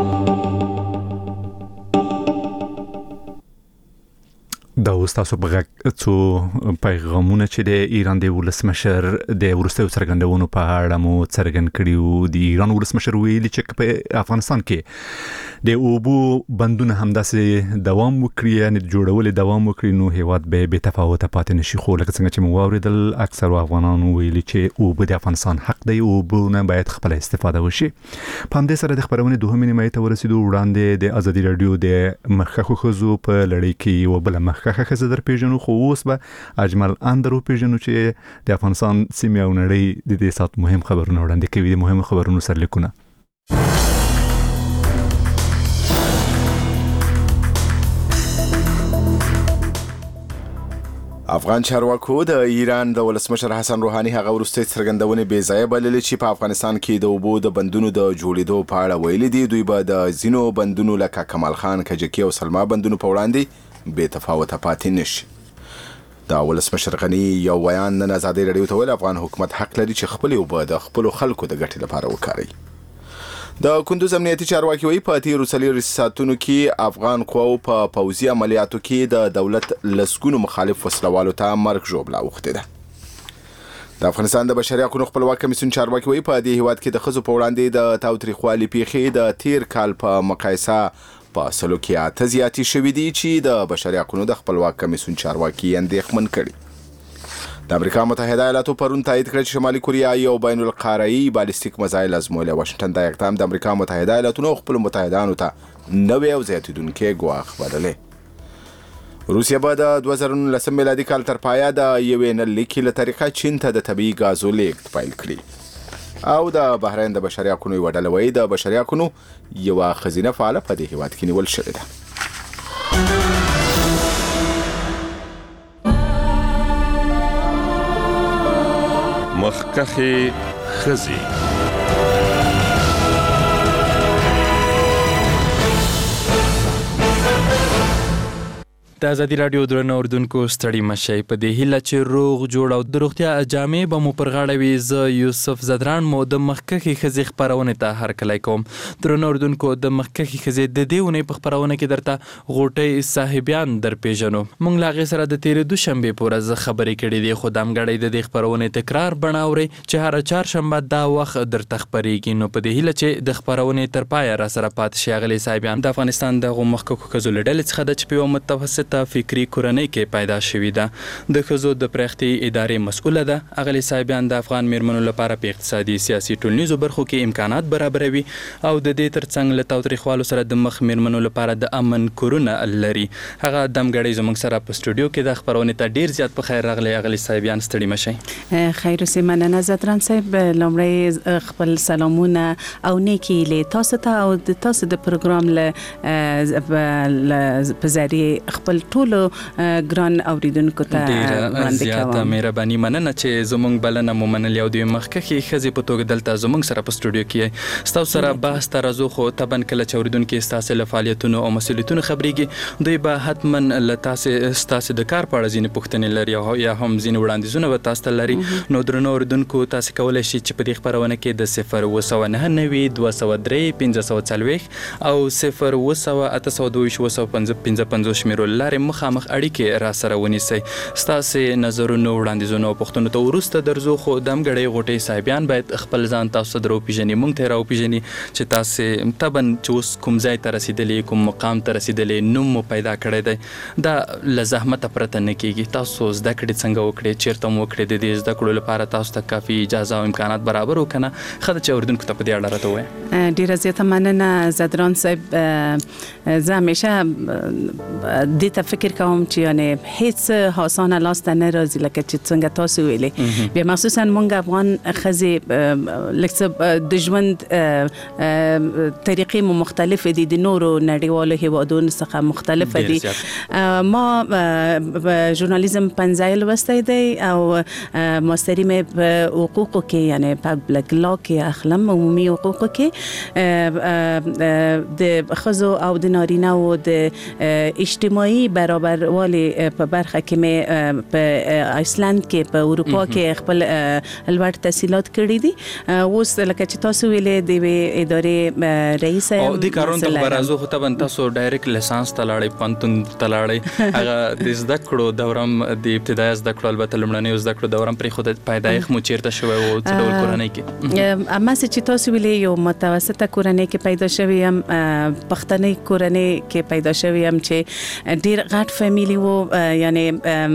دا تاسو په څو پیغامونه چې د ایران د ولسمشر د ورستیو څرګندونو په اړه مو څرګند کړیو. د ایران ولسمشر ویلي چې په افغانستان کې د اوبو بندونه همداسې دوام وکړي یعنی جوړول دوام وکړي نو هیواد به بې تفاوته پاتې نشي. خو لکه څنګه چې مو واوریدل اکثر افغانانو ویلي چې اوبه د افغانستان حق دی او اوبونه باید خپل استفاده وشي. په همدې سره د خبرونې دوهمې نیمایي ته ورسېدو. وړاندې د ازادي رادیو د مخکښو ښځو په لړۍ کې یوه بله مخکښه ښځه در پیژنو خو اوس به اجمل اندرو پیژنو چې د افغانستان سیمې او نړۍ د دې سات مهم خبرونه وړاندې کوي. د مهم خبرونو سرلیکونه افغان چارواکو د ایران د ولسمشر حسن روحاني هغه وروستۍ څرګندونې بې ځایه بللې چې په افغانستان کې د اوبو د بندونو د جوړېدو په اړه ویلي دي. دوی به د ځینو بندونو لکه کمال خان، کجکي او سلما بندونو په وړاندې بې تفاوته پاتې نشي. د ولسمشر غني یو بیان نن ازادي رادیو ته ویل افغان حکومت حق لري چې خپل اوبه د خپل خلکو د ګټې لپاره وکاروي. د کندوز امنیتي چارواکي وایي په تیرو 4 ساعتونو کې افغان قواو په پوځي عملیاتو کې د دولت لسګونو مخالف وسلوالو ته مرګ ژوبله اوښتې ده. د افغانستان د بشري حقوقو خپلواک کمیسیون چارواکي وایي په دې هیواد کې د ښځو په وړاندې د تاوتریخوالي پیښې د تیر کال په مقایسه په سلو کې 8 زیاتې شوې دي چې د بشري حقوقو د خپلواک کمیسیون چارواکي اندېښمن کړي. د امریکا متحده ایالاتو پرون تایید کړ چې شمالي کوریا یو بین القاره‌ای بالستیک میزایل ازمویلی. واشنگټن دا اقدام د امریکا متحده ایالاتو او خپل متحدانو ته نوې او زیاتېدونکې ګواښ بللی. روسیا به د 2019 میلادي کال تر پایه د یوې نللیکې له طریقه چین ته د طبیعي ګازو لیږد پیل کړي. او د بحرین د بشري حقوقو یوه ډله وایي د بشري حقوقو یوه ښځینه فعاله په دې هیواد کې نیول شوې ده. مخکښې ښځې. د ازادي رادیو درنو اوردونکو ستړي مشئ په دې هیله چې روغ جوړ او د روغتیا جامې به مو پر غاړه وي. زه یوسف زدران مو د مخکښې ښځې خپرونې ته هرکلی کوم. درنو اوردونکو د مخکښې ښځې د دې اونۍ په خپرونه کې درته غوټۍ صاحبیان در پیژنو. موږ له هغې سره د تېرې دوشنبې په ورځ خبرې کړې دي خو دامګړی د دې خپرونې تکرار بڼه اورئ چې هره چهارشنبه دا وخت درته خپرېږي. نو په دې هیله چې د خپرونې تر پایه را سره پاتې شي. اغلې صاحبیان د افغانستان دغو مخکښو ښځو له ډلې څخه ده چې په یوه متوسط فکری کورنۍ کې پیدا شوې ده. د ښځو د پراختي ادارې مسؤله ده. اغلې صاحبیان د افغان میرمنو لپاره په اقتصادي، سیاسي، ټولنیزو برخو کې امکانات برابروي او د دې ترڅنګ له تاوتریخوالو سره د مخ میرمنو لپاره د امن کورونه لري. هغه دمګړی زموږ سره په سټوډیو کې د خپرونې ته ډیر زیات په خیر راغلی. اغلې صاحبیان ستړي مشئ. خیر اوسې. مننه زدران صاحب. لومړی خپل سلامونه او نیکی له تاسو ته او د تاسو د پروګرام له په ذریعه خپل ټولو ګران اوریدونکو ته وړاندې کوم. مهرباني مننه چې زموږ بلنه مو منلې او د مخکښې ښځې په توګه دلته زموږ سره په سټوډیو کې ستاسو سره بحث ته راځو. خو طبعا کله چې اوریدونکي ستاسو له فعالیتونو او مسؤلیتونو خبرېږي دوی به حتما له ستاسو د کار په اړه ځینې پوښتنې لري او یا هم ځینې وړاندیزونه به تاسو ته لري. نو درنو اوریدونکو تاسو کولی شئ چې په دې خپرونه کې د 0299240 او 0208822 شمیرو لارې مخامخ اړیکې را سره ونیسئ. ستاسو نظرونو، وړاندیزونو او پوښتنو ته وروسته درځو. خو دمګړی غوټۍ صاحبیان باید خپل ځان تاسو ته راوپېژني، موږ ته راوپېژني چې تاسو طبعا چې اوس کوم ځای ته رسېدلي، کوم مقام ته رسېدلي، نوم مو پیدا کړی دی. دا له زحمته پرته نه کېږي. تاسو زده کړې څنګه وکړې، چېرته مو وکړې، د دې زده کړو لپاره تاسو ته کافي اجازه او امکانات برابر وکنه. ښه ده چې اورېدونکو ته په دې اړه راته ووایه. ډېره زیاته مننه زدران صاحب. زه همیشه دې ته ته فکر کوم چې یعنی هیڅ حسانه لاس ته نه راځي لکه چې څنګه تاسو ویلې بیا مخصوصا مونږ افغان خزي لکه د ژوند طریقې مختلف دي د نورو نړیوالو هیوادونو څخه مختلف دي ما ژورنالیزم پنځایل وسته دی او ماستری مې په حقوقو کې یعنی پبلک لا کې اخلم عمومي حقوقو کې د خزو او د نارینه او د اجتماعي برابروالي په برخه کې مې په آیسلند کې په اروپا کې خپل الوړ تحصیلات کړې دي اوس لکه چې تاسو ویلې د ادارې رئیس او د کارون ته برازو خو ته تاسو ډایرکټ لیسانس تلاړې پنتون تلاړې هغه د زده کړو دورم د ابتدایي زده کړو البته لمړنۍ زده کړو دورم پرې خو د پیدایښت مو چیرته شوی او څه ډول کورنۍ کې اما چې تاسو ویلې یو متوسطه کورنۍ کې پیدا شوی یم پښتني کورنۍ کې پیدا شوی یم چې ډیر غټ فامیلی وو یعنی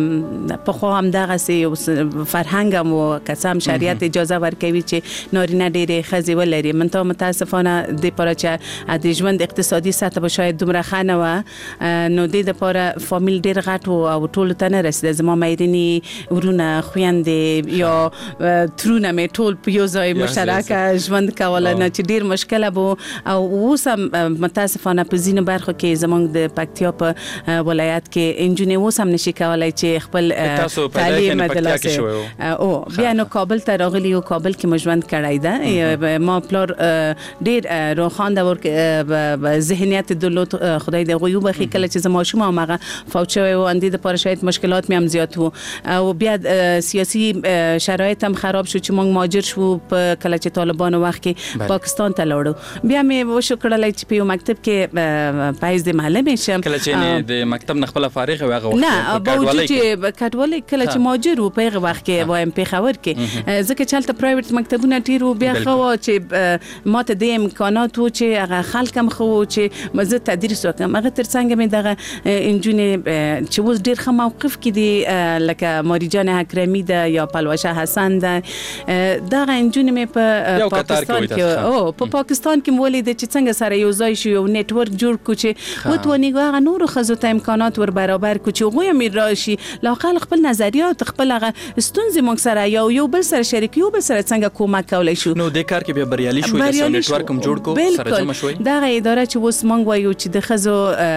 په خو هم دغه سي فرهنګ مو قسم شریعت اجازه ورکوي چې نارینه ډېرې خزي ولري منته متاسفانه د پاره چې د ژوند اقتصادي سطح به شاید دومره خانه و نو د لپاره فامیل ډېر غټ او ټول ته نه رسیدل زما مېرینی ورونه خويندې یا ترونه مې ټول په یو ځای مشترک ژوند کوله نه چې ډېر مشکله بو او اوس متاسفانه په ځینو برخو کې زمونږ د پکتیا په ولایت کې انجینر اوس هم نشي کولای چې خپل تعلیم مدرسه او بیا نو کابل ته راغلی او کابل کې ژوند کړای دا ما پلار ډېر روخانده ورک ذهنیت درلود خدای دې غوي وبخي کله چې زما شوم هغه فوچوي او اندې د پاره شاید مشکلات مې هم زیات وو او بیا سیاسي شرایط هم خراب شو چې موږ مهاجر شو په کله چې طالبانو وخت کې پاکستان ته لاړو بیا مې وشو کړلای چې په مکتب کې پایز د محله مې شم کله چې د مکتب نخبل فارغ هغه وخت نه باوجود چې کډوالي کله چې مهاجر وو په هغه وخت کې وایم په خبر کې ځکه چې هلته پرایویټ مکتبونه ډیر بیا خو چې ماته د امکانات وو چې هغه خلک هم خو چې مزه تدریس وکم هغه ترڅنګ مې دغه انجونې چې اوس ډیر ښه موقف کې دي لکه ماریجان حکرمی ده یا پلوشه حسن ده دغه انجونې مې په پاکستان کې او په پاکستان کې مولید چې څنګه سره یو ځای شو یو نیټ ورک جوړ کو چې وتونی هغه نور خزو ته امکانات ور برابر کو چې غوی مې راشي لاقل خپل نظریات خپل هغه ستونزې موږ سره یو بل سره شریک یو بل سره څنګه کومک کولای شو نو د کار کې بیا بریالي شوې د نیټ ورک هم جوړ کو سره جمع شوې دغه اداره چې اوس موږ وایو چې د خزو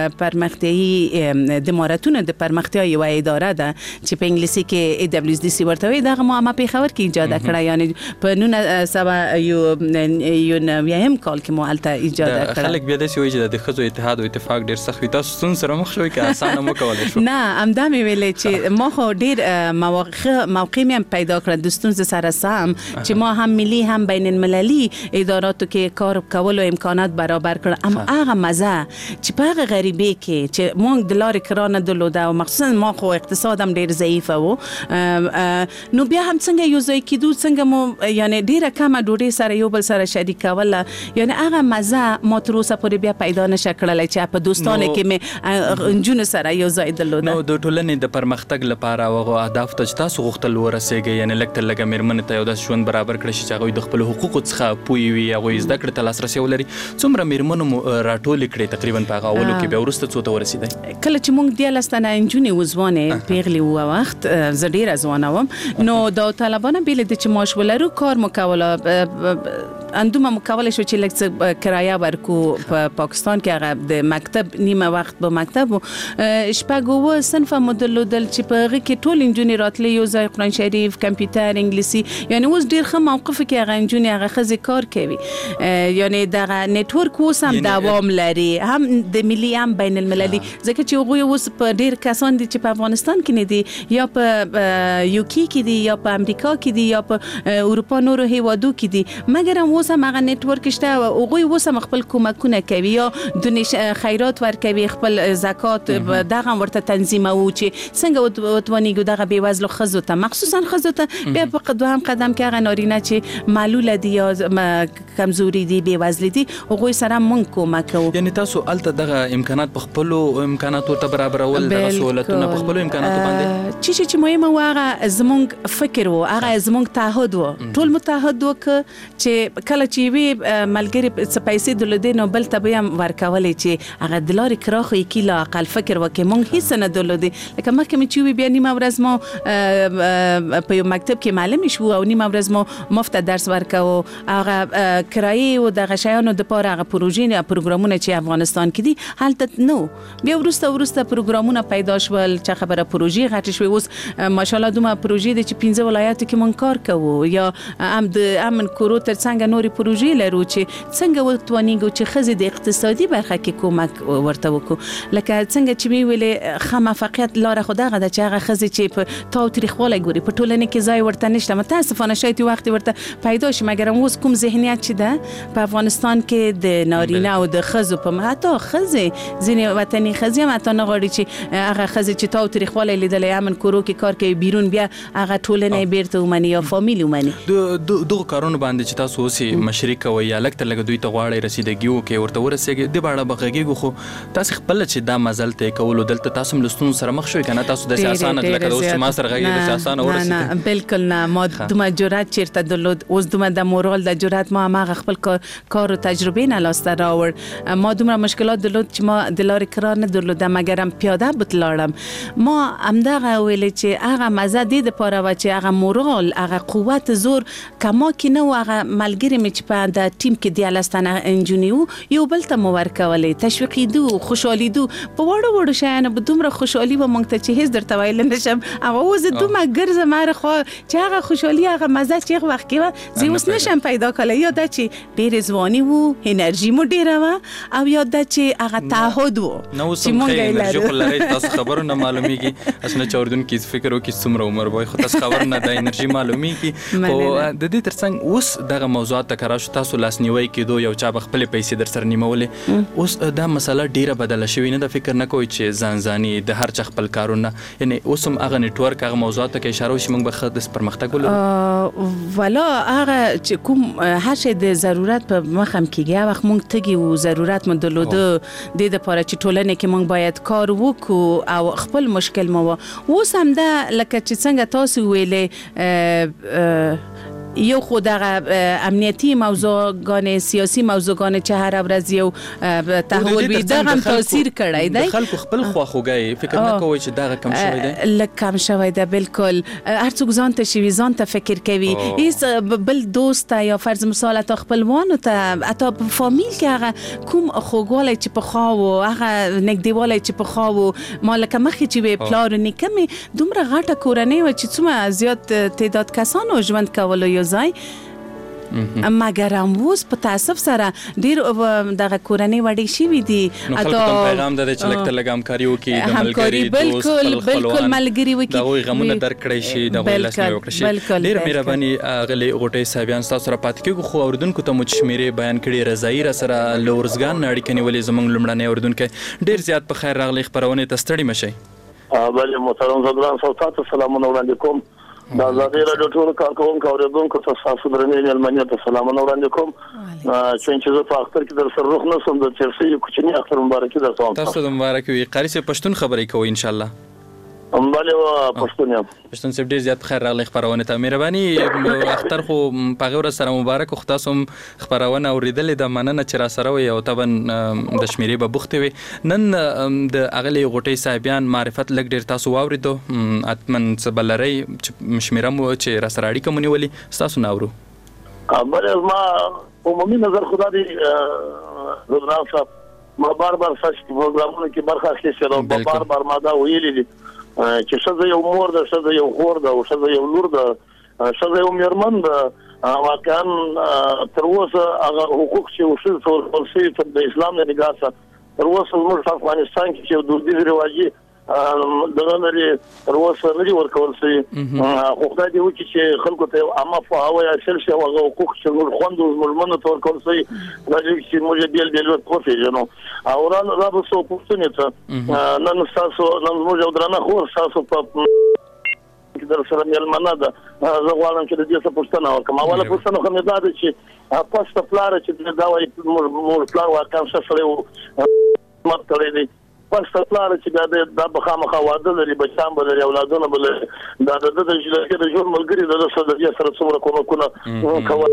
پرمختیايي د مهارتونو د پرمختیا یو اداره ده چې په انګلیسي کې AWSDC ورته وي دغه ما په خبر کې ایجاد کړه یعنی په 1997 کال کې مو الته ایجاد کړه خلک بیا د سوي چې د خزو اتحاد او اتفاق ډیر سخت تاسو څون سره مخ شوي که اسانه مو کولای شو نه امدا مې ویلې چې ما خو ډیر موقع مې پیدا کړ د ستونزې سره سم چې ما هم ملي هم بین المللي اداراتو کې کار کولو امکانات برابر کړ اما هغه مزه چې په هغه غریبي کې چې مونږ د لارې کرانه درلوده او مخصوصا ما خو اقتصادم ډیر ضعیف وو نو بیا هم څنګه یو ځای کېدو څنګه مو یعنی ډیره کمه ډوډۍ سره یو بل سره شریک کوله یعنی هغه مزه ما تر اوسه پورې بیا پیدا نشه کړلی چې په دوستانه کې مې انجونو سره یو ځای درلوده نو د ټولنې د پرمختګ لپاره هغه اهداف ته تاسو غوښتل ورسېږئ یعنی لکه مېرمنې ته یو داسې ژوند برابر کړی چې هغوی د خپلو حقوقو څخه پوه وي هغوی زده کړې ته لاسرسی ولري څومره مېرمنو مو راټولې کړې تقریبا په هغه اولو کې بیا وروسته څو ته ورسېدئ کله چې موږ 13 تنه انجونې وځوانې پیغلې وو وخت زه ډېره ځوانه وم نو دا طالبانه بیل د چې معاش ولرو کار مو کوله اندومه مو کولی شو چې لږ کرایه ورکو په پاکستان کې هغه د مکتب نیمه وخت په مکتب شپږ اوه صنفه مو درلودل چې په هغې کې ټول انجونې راتلې یو ځای قرآن شریف کمپیوټر انګلیسي یعنی اوس ډېر ښه موقف کې هغه انجونې هغه ښځې کار کوي یعنی دغه نیټورک اوس هم دوام لري هم د ملي هم بین المللي ځکه چې هغوی اوس په ډېر کسان دي چې په افغانستان کې نه دي یا په UK کې دي یا په امریکا کې دي یا په اروپا نورو هیوادو کې دي مګر هم اوس هم هغه نیټورک شته او هغوی اوس هم خپل کومکونه کوي یا دونې خیرات ورکوي خپل زکات دغه ورته تنظیموو چې څنګه وتوانیږو دغه بېوزلو ښځو ته مخصوصا ښځو ته بیا په دوهم قدم کې هغه نارینه چې معلوله دي یا کمزوري دي بېوزلي دي هغوی سره موږ کومک کوو یعنی تاسو هلته دغه امکانات په خپلو امکاناتو ته برابرول دغه سهولتونه په خپلو امکاناتو باندې چې مهمه وه هغه زموږ فکر و هغه زموږ تعهد و ټول متعهد و چې کله چې وی ملګری پیسې دلودې نو بل ته به ورکولې چې هغه د لارې کراخ یې کله عقل فکر وکړي مونږ هیڅ نه دلودې لکه مخکې چې وی بیا نیمه ورځ مو په یو مکتب کې معلم شو او نیمه ورځ مو مفت درس ورکاو هغه کرایه او د غشایانو د پاره هغه پروژې پروګرامونه چې افغانستان کې دي حالت نو بیا ورسته پروګرامونه پیدا شول چې خبره پروژې غټ شوی اوس ماشاءالله دومره پروژې د چې 15 ولایتو کې مونږ کار کوو یا هم د امن کورو تر څنګه نوري پروژې لرو چې څنګه وتوانیږو چې خزې د اقتصادي برخه کې کومک ورته وکړو لکه څنګه چې وی ویلې خمافقیت لاره خو دغه د چاغه خزې چې په تاو تاریخواله ګوري په ټولنه کې ځای ورته نشته متاسفانه شاید وخت ورته پیدا شي مګر اوس کوم ذهنیت چې ده په افغانستان کې د نارینه او د خزو په ماته خزې ځینې وطني خزې ماته نه غواړي چې هغه خزې چې تاو تاریخواله لیدلې امن کورو کې کار کوي بیرون بیا هغه ټولنه بیرته ومني یا فامیل ومني دغه کارونه باندې چې تاسو اوسې مشري کوي یا لکه لګ دوی ته غواړي رسیدګي وکي ورته ورسېږي د باړه بغږیږي خو تاسو خپل چې دا مزل ته کولو دلته تاسو ملستون سره مخ شوي کنه تاسو د سیاست لکه اوس ما سره غږی د سیاست ورسېږي نه بالکل نه ما دومره جرأت چیرته درلود اوس دومره د مورال د جرأت ما خپل کار او تجربه نه لاسته راوړ ما دومره مشکلات درلود چې ما د لارې قرار نه درلود مګر هم پیاده بتلاړم ما همدغه ویل چې هغه مزه دې د پاره و چې هغه مورال هغه قوت زور کما کې نه هغه ملګری مې چې په د ټیم کې دی لستانه انجنیو یو بل ته مو ورکولې تشویقي دو خوشحالي دو په وړو شیانو به دومره خوشحالي و مونږ ته چې هیڅ درته ویل نشم هغه اوس دومره ګرځه ماره خو چې هغه خوشحالي هغه مزه چې وخت کې زه اوس نشم پیدا کولای یا د چې ډېر ځواني وو انرژي مو ډېره و او یا د چې هغه تعهد وو چې مونږ یې انرژي لري تاسو خبرو نه معلومیږي اسنه چوردون کې فکر وکړي څومره عمر وای خو تاسو خبر نه د انرژي معلومیږي او د دې ترڅنګ اوس دغه موضوعات تکرار شو تاسو لاسنیوي کېدو یو چا خپل پیسې در سره نیمولې اوس دا مسله ډیره بدله شوې نه د فکر نه کوي چې ځانځاني د هر چا خپل کارونه یعنی اوس هم هغه نتورک هغه موضوعات ته اشاره وشي موږ به خد پرمختګ ولرو ولا هغه چې کوم هر شی د ضرورت په مخم کېږي وخت موږ تګي او ضرورت مو درلوده د لپاره چې ټولنه کې موږ باید کار وکړو او خپل مشکل مو اوس هم دا لکه چې څنګه تاسو ویلې یو خود دغه امنیتی موضوعګان سیاسي موضوعګان چې هر ورځ یو تحول وي دغه تاثیر کړی دی خلکو خپل خواخوږي فکر نه کوي چې دغه کم شوی دی لکه کم شوی دی بالکل هر څوک ځان ته شي ځان ته فکر کوي هیڅ بل دوست یا فرض مثال ته خپلوانو ته اته په فامیل کې هغه کوم خوګواله چې په خواو هغه نګدیواله چې په خواو مالک مخې چې پلار نکمه دومره غټه کورنۍ و چې څومره زیات تعداد کسانو ژوند کولو ځای مګر هم اوس په تاسف سره ډیر دغه کورنۍ وړي شي وي دي اته پیغام ده چې لکه لګام کاریو کې د ملګری دوست بالکل ملګری وکي دا وي غمونه درکړی شي دا وی لاس نه وکړي شي ډیر مهرباني غلي غټي صاحبان تاسو سره پات کېږي خو اوردونکو ته مو شمیرې بیان کړي رضای را سره لورزګان اړیکې نیولې زمنګ لمړنۍ اوردونکو ډیر زیات په خیر راغلي خبرونه ته ستړي مشي بله محترم زګران صاحب سلامونه وړاندې کوم دا زادي راډیو ټول کارکونکو اوریدونکو ته تاسو درنې ملمنه ته سلامونه وړاندې کوم چې زه په اختر کې در سره روح نسم د چرسي کوچنی اختر مبارکي درته تاسو د مبارکي وي قاری سه پښتون خبرې کوي ان شاء الله بله پښتون سب ډیر زیات خیر راغلی خبرونه ته مهرباني اختر خو په غوړ سره مبارک خو تاسو خبرونه اوریدلې د مننه چې را سره وي او طبعا د شمیرې به بوخته وي نن د اغلی غټي صاحبان معرفت لګ ډیر تاسو واوریدو اتمن سبلری شمیره مو چې را سره اړیکه مونږ تاسو ناورو بله ما عمومي نظر خدا دې زبران صاحب ما بار ساش پروګرامونو کې برخه اخیستل بار ما دا ویلې دي چې ښځه یو مور ده ښځه یو خور ده او ښځه یو لور ده ښځه یو میرمن ده واقعا تر اوسه هغه حقوق چې وشي ورسې د اسلام نه نگاه سره تر اوسه موږ په افغانستان کې چې دودیز رواجي دغه لري تر اوسه لري ورکول شي خو خدای دې وکړي چې خلکو ته عامه فاوه اصل شي او حقوق چې موږ خوندو ملمنه تور کول شي راځي چې موږ بیل پروفیژنو او را به سو پښتنه ته نن تاسو نن موږ درنه خو تاسو په در سره ملمنه ده زه غواړم چې د دې څه پښتنه وکم اوله پښتنه خو مې دا ده چې پاسته پلار چې دا وایي موږ پلار واقعا څه مطلب دی پس پلار چې دا بخامخه واده لري بچان به لري اولادونه به دا د ژوند ملګری د سره څومره کومه کوي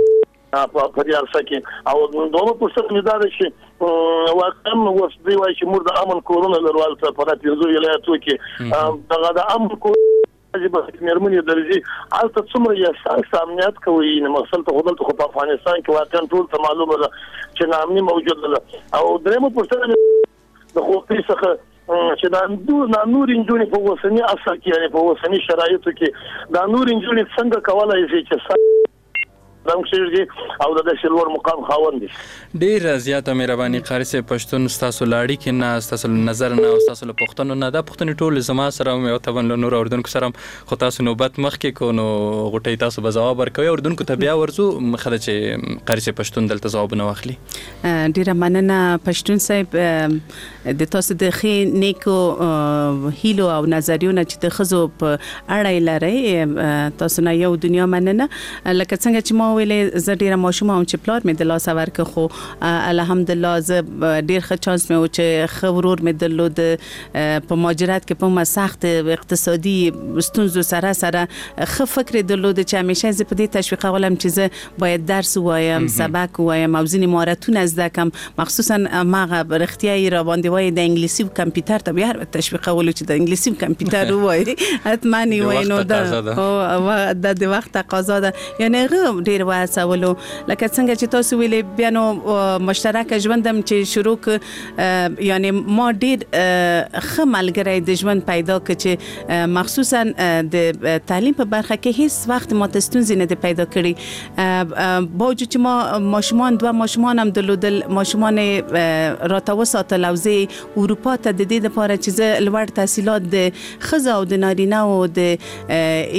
په دې ارسه کې او دوه پوښتنه مې دا ده چې واقعا اوس دوی وایي چې موږ د امن کورونه لرو هلته په پنځه ولایتو کې دغه د امن کور چې په مېرمنې درځي هلته څومره یې امنیت کوي نو مثلا ته خو په افغانستان کې واقعا ټول ته معلومه ده چې نامني موجوده ده او درېمه پوښتنه د خوفي څخه چې دا نور انجونې په اوسني عصر کې یعنی په اوسني شرایطو کې دا نور انجونې څنګه کولای شي چې او د شلور مقام خاوند دي. ډیر زیاته مهرباني قاری صاحب پښتون تاسو لاړی کې نه تاسو نظر نه او تاسو له پښتون نه دا پښتون ټول زما سره او تبن نور اردن سره خو تاسو نوبت مخ کې کو نو غټي تاسو به جواب ورکوي اردن کو ته بیا ورزو مخله چې قاری صاحب پښتون دلته جواب نه واخلي. ډیره مننه پښتون صاحب د تاسو د خې نیکو هیلو او نظریونه چې د خزو په اړه لري تاسو نه یو دنیا مننه لکه څنګه چې ما ویلې زه ډیره ماشوم هم چې پلار مې د لاس ورکه خو الحمدلله زه ډیر ښه چانس مې و چې خبرور مې درلود په مهاجرت کې په سخت اقتصادي ستونزو سره ښه فکر درلود چې همیشه زه په دې تشویقولم چې زه باید درس وایم سبق وایم او ځینې مهارتونه زده کم مخصوصا ماغه برختیاي را باندې وای د انګلیسي او کمپیوټر ته بیا تشویقول چې د انګلیسي او کمپیوټر وای حتما وای نو دا د وخت تقاضا ده یعنی ډیر واسولو لکه څنګه چې تاسو ویلې بیا نو مشترک ژوندم چې شروع یعنی ما ډیر ښه ملګری د ژوند پیدا کړ چې مخصوصا د تعلیم په برخه کې هیڅ وخت ما تستونزې نه پیدا کړې باوجود چې ما ماشومان دوه ماشومان هم درلودل ماشومان راته وساتل او زه اروپا ته د دې لپاره چې زه لوړ تحصیلات د ښځو او د نارینه او د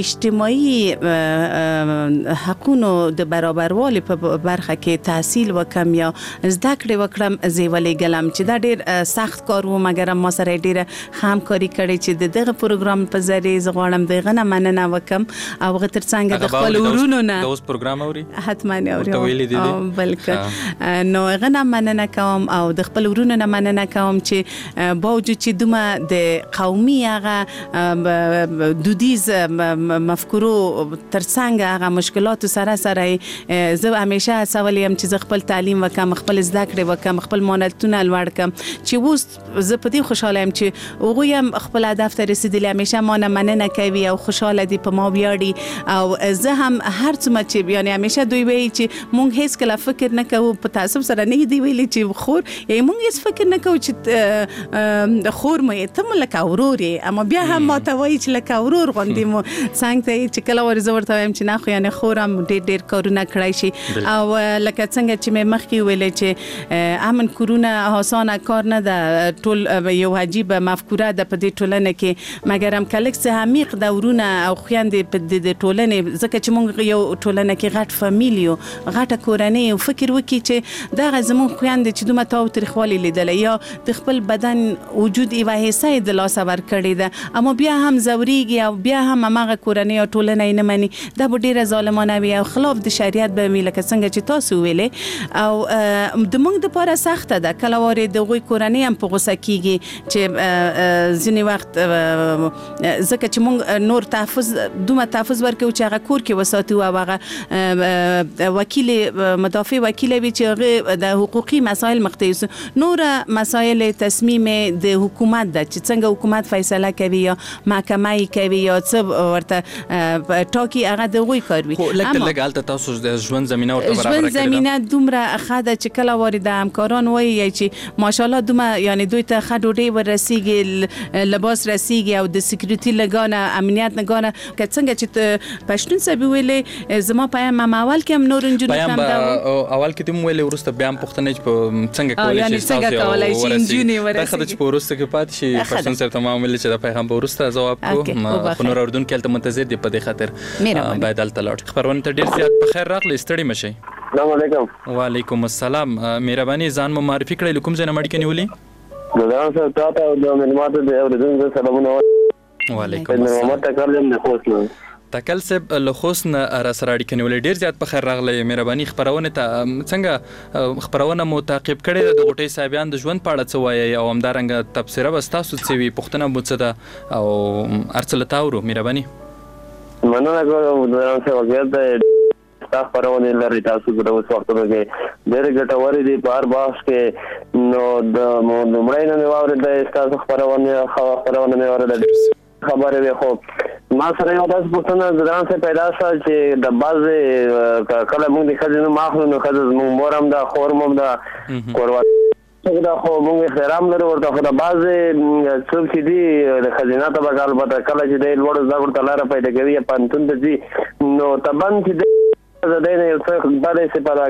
اجتماعي حقونو د برابروالي په برخه کې تحصیل وکم یا زده کړې وکړم زیولې ګلم چې دا ډیر سخت کار و مګر ما سره ډیر همکاري کړې چې دغه پروګرام په ذریعہ زغړم دغه نه مننه وکم او غتر څنګه د خپل ورونو نه د اوس پروګرام اوري حتما اوري بلکې نو غنه مننه کوم او د خپل ورونو نه مننه کوم چې باوجود چې دومره د قومي هغه دودیز مفکورو ترڅنګ هغه مشکلات سره زه همیشه سوالیم چې خپل تعلیم وکم خپل زده کړې وکم خپل مهارتونه لوړ کم چې اوس زه په دې خوشاله یم چې هغوی هم خپل هدف ته رسیدلی همیشه ما نه مننه کوي او خوشاله دي په ما ویاړي او زه هم هر څومره چې یعنی همیشه دوی وایي چې مونږ هیڅ کله فکر نه کوو په تعصب سره نه دی ویلي چې خور یې مونږ هیڅ فکر نه کوو چې خور مې ته لکه ورور یې اما بیا هم ما ته وایي چې لکه ورور غوندې مو څنګه ته چې کله ورزه ورته وایم چې نه خو یعنی خورم ډېر کارونه کړای شي او لکه څنګه چې مې مخکې ویلې چې امن کورونه آسانه کار نه ده ټول یو عجیب مفکوره ده په دې ټولنه کې مګر هم کلک څه عمیق دورونه او خويندې په دې ټولنه ځکه چې موږ یو ټولنه کې غټ فامیلیو غټه کورنۍ او فکر وکړي چې دا زموږ خويندې چې دومره تاو تاریخوالي لیدل یا د خپل بدن وجود ایوه حصہ د لاس ور کړی ده اما بیا هم زوريږي او بیا هم هغه کورنۍ او ټولنه نه مني دا ډیره ظالمانه وي او خلاف د شریعت به ویل که څنګه چې تاسو ویلې او د موږ د پاره سخته ده کله واره د غوي کورنۍ هم په غوسه کیږي چې ځینی وخت ځکه چې موږ نور تحفظ ورکو چې هغه کور کې وساتو او هغه وکیل مدافع وکیل وی چې د حقوقي مسائل مختص نور مسائل تصمیم د حکومت ده چې څنګه حکومت فیصله کوي یا محکمه کوي یا څه ورته ټاکي هغه د غوي کار وي لکه تاسو د ژوند زمينه ورته برابر کړی ژوند زمينه دومره خاده چې کله وارد همکاران وایي چې ماشاءالله دومره یعنی دوی ته خډوډي ورسیږي لباس رسیږي او د سکیورټي لګانه امنیت لګانه که څنګه چې پښتون سبي ویلې زما پایم اول کې هم نور انجنیر کم دا اول کې تم ویلې ورسته بیا پښتنه څنګه کولای شي تاسو ورسیږي دا خدای چې ورسته کې پات شي پښتون سره تمام ویل چې د پیغام ورسته جواب کو خو نور اردن کې تل منتظر دی په دې خاطر باید دلته لاړ خبرونه ته ډیر زیات په خیر راغلی ستړي مشي السلام علیکم وعلیکم السلام مهرباني ځان مو معرفي کړئ کوم ځای نه مړ کې نیولې ګلان سره تاسو د ملماتو د اوریدونکو سلامونه وعلیکم السلام محمد تکلم نه خوښنه تکل سب له خوسن را سره اړیکه نیولې ډیر زیات په خیر راغلی مهرباني خبرونه ته څنګه خبرونه مو تعقیب کړي د غټي صاحبان د ژوند پاړه څه وایي او همدارنګه تبصره وستاسو څه وی پښتنه مو څه ده او ارڅل تاورو مهرباني مننه کوم د څه وګړه پرمختګ خبرونه لري تاسو د اوس وختونو کې ډېر ګټورې دي په هر بحث کې نو د لومړی نه واورېدل تاسو خبرونه مې واورېدل خبره وي خو ما سره یو داس پوښتنه ځان څخه پیدا شوه چې د بعضې کله موږ د ښځې نوم اخلو نو ښځه زموږ مور هم ده خور هم ده کوروا دا خو موږ احترام لرو ورته خو د بعضې څوک چې دي د ښځینه طبقه البته کله چې دی لوړو زده کړو ته لاره پیدا کوي یا پوهنتون ته ځي نو طبعا چې دی د دی نه یو څه بده استفاده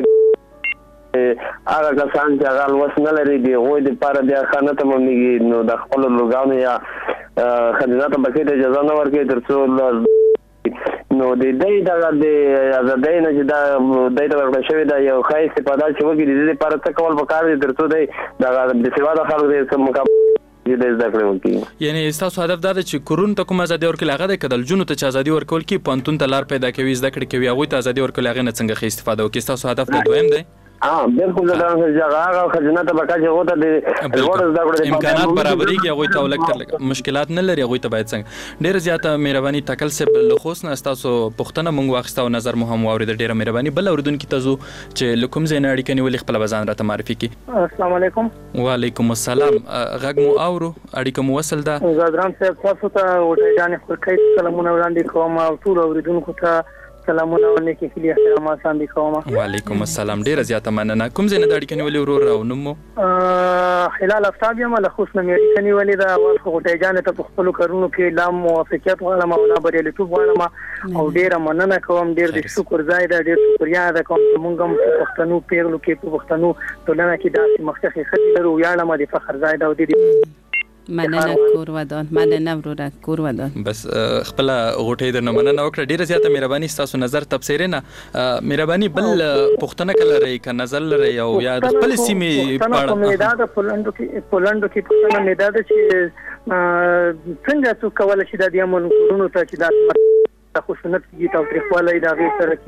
هغه کسان چې هغه لوست نه لري د هغوی دپاره بیا ښه نه تمامېږي نو د خپلو لورګانو یا ښځینه طبقې ته اجازه نه ورکوي تر څو نو د دی دغه د ازادۍ نه چې دا دی ته ورکړل شوې ده یو ښه استفاده چې وکړي د دې لپاره څه کول پکار دي تر څو دی دغه بېسواده خلک دی څه مقابله د زده کړې وکړي. یعنی ستاسو هدف دا ده چې کورونو ته کوم ازادي ورکړل هغه دی که د نجونو ته چې ازادي ورکول کي پوهنتون ته لار پیدا کوي زده کړې کوي هغوی ته ازادي ورکول هغې نه څنګه ښه استفاده وکړي ستاسو هدف د دویم دی؟ بالکل دا هغه ښځینه طبقه چې هغو ته د لوړو زده کړو امکانات برابرېږي هغوی ته لږ تر لږه مشکلات نه لري هغوی ته باید څنګه ډېره زیاته مهرباني ټاکل صاحب له خوست نه ستاسو پوښتنه موږ واخیسته او نظر مو هم واورېده ډېره مهرباني بل اورېدونکي ته ځو چې له کوم ځای نه اړیکه نیولې خپله به ځان راته معرفي کړي. السلام علیکم. وعلیکم السلام. غږ مو اورو اړیکه مو وصل ده. زادران صاحب تاسو ته وټۍ جانې خورکۍ سلامونه وړاندې کوم او ټولو اورېدونکو ته سلامونه او نیکې هیلې احترامات وړاندې کوم. وعلیکم السلام. ډېره زیاته مننه. کوم ځای نه د اړیکه نیولې ورور او نوم مو؟ هلال افتاب یم له خوست نه مې اړیکه نیولې ده. اول خو غوټۍ جانې ته په خپلو کارونو کې لا موافقیت غواړم او لا بریالیتوب غواړم او ډېره مننه کوم. ډېر د شکر ځای ده. ډېر شکریا ادا کوم چې موږ هم په پښتنو پیغلو کې په پښتنو ټولنه کې داسې مخکښې ښځې لرو. ویاړم د فخر ځای ده او د مننه کور ودان. مننه وروره کور ودان. بس خپل غوټۍ درنه مننه وکړه. ډیره زیاته مهرباني ستاسو نظر تبصره نه مهرباني بل پښتنه کله لري ک نظر لري او یا د خپل سیمې پاړه میدا د پولندو کې پښتنه میدا د چې څنګه څو کول شي د یمن کورونو ته چې د خصوصیت کیږي او تاریخوالي دا غي سره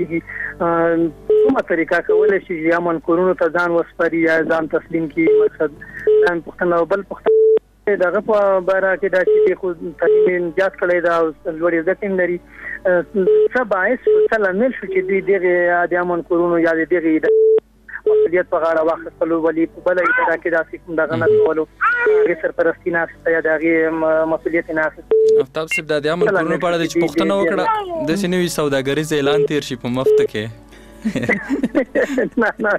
کیږي کومه طریقه کول شي یمن کورونو ته ځان وسپاري یا ځان تسلیم کی مقصد ځان پښتنه بل پښتنه دغه په باره کې دا چې خو تعلیم جات کړی دا لوړې زده کړې لري څه باعث څه لامل شو چې دغه د امن کورونو یا دغه مسؤلیت په غاړه واخیستلو ولې په بله اداره کې داسې کوم دغه نه کولو هغې سرپرستي نه اخیسته یا د هغې مسؤلیت نه اخیسته. افتاب صاحب د امن کورونو په اړه چې پوښتنه وکړه داسې نوي سوداګریز اعلان تیر شي په مفت کې نه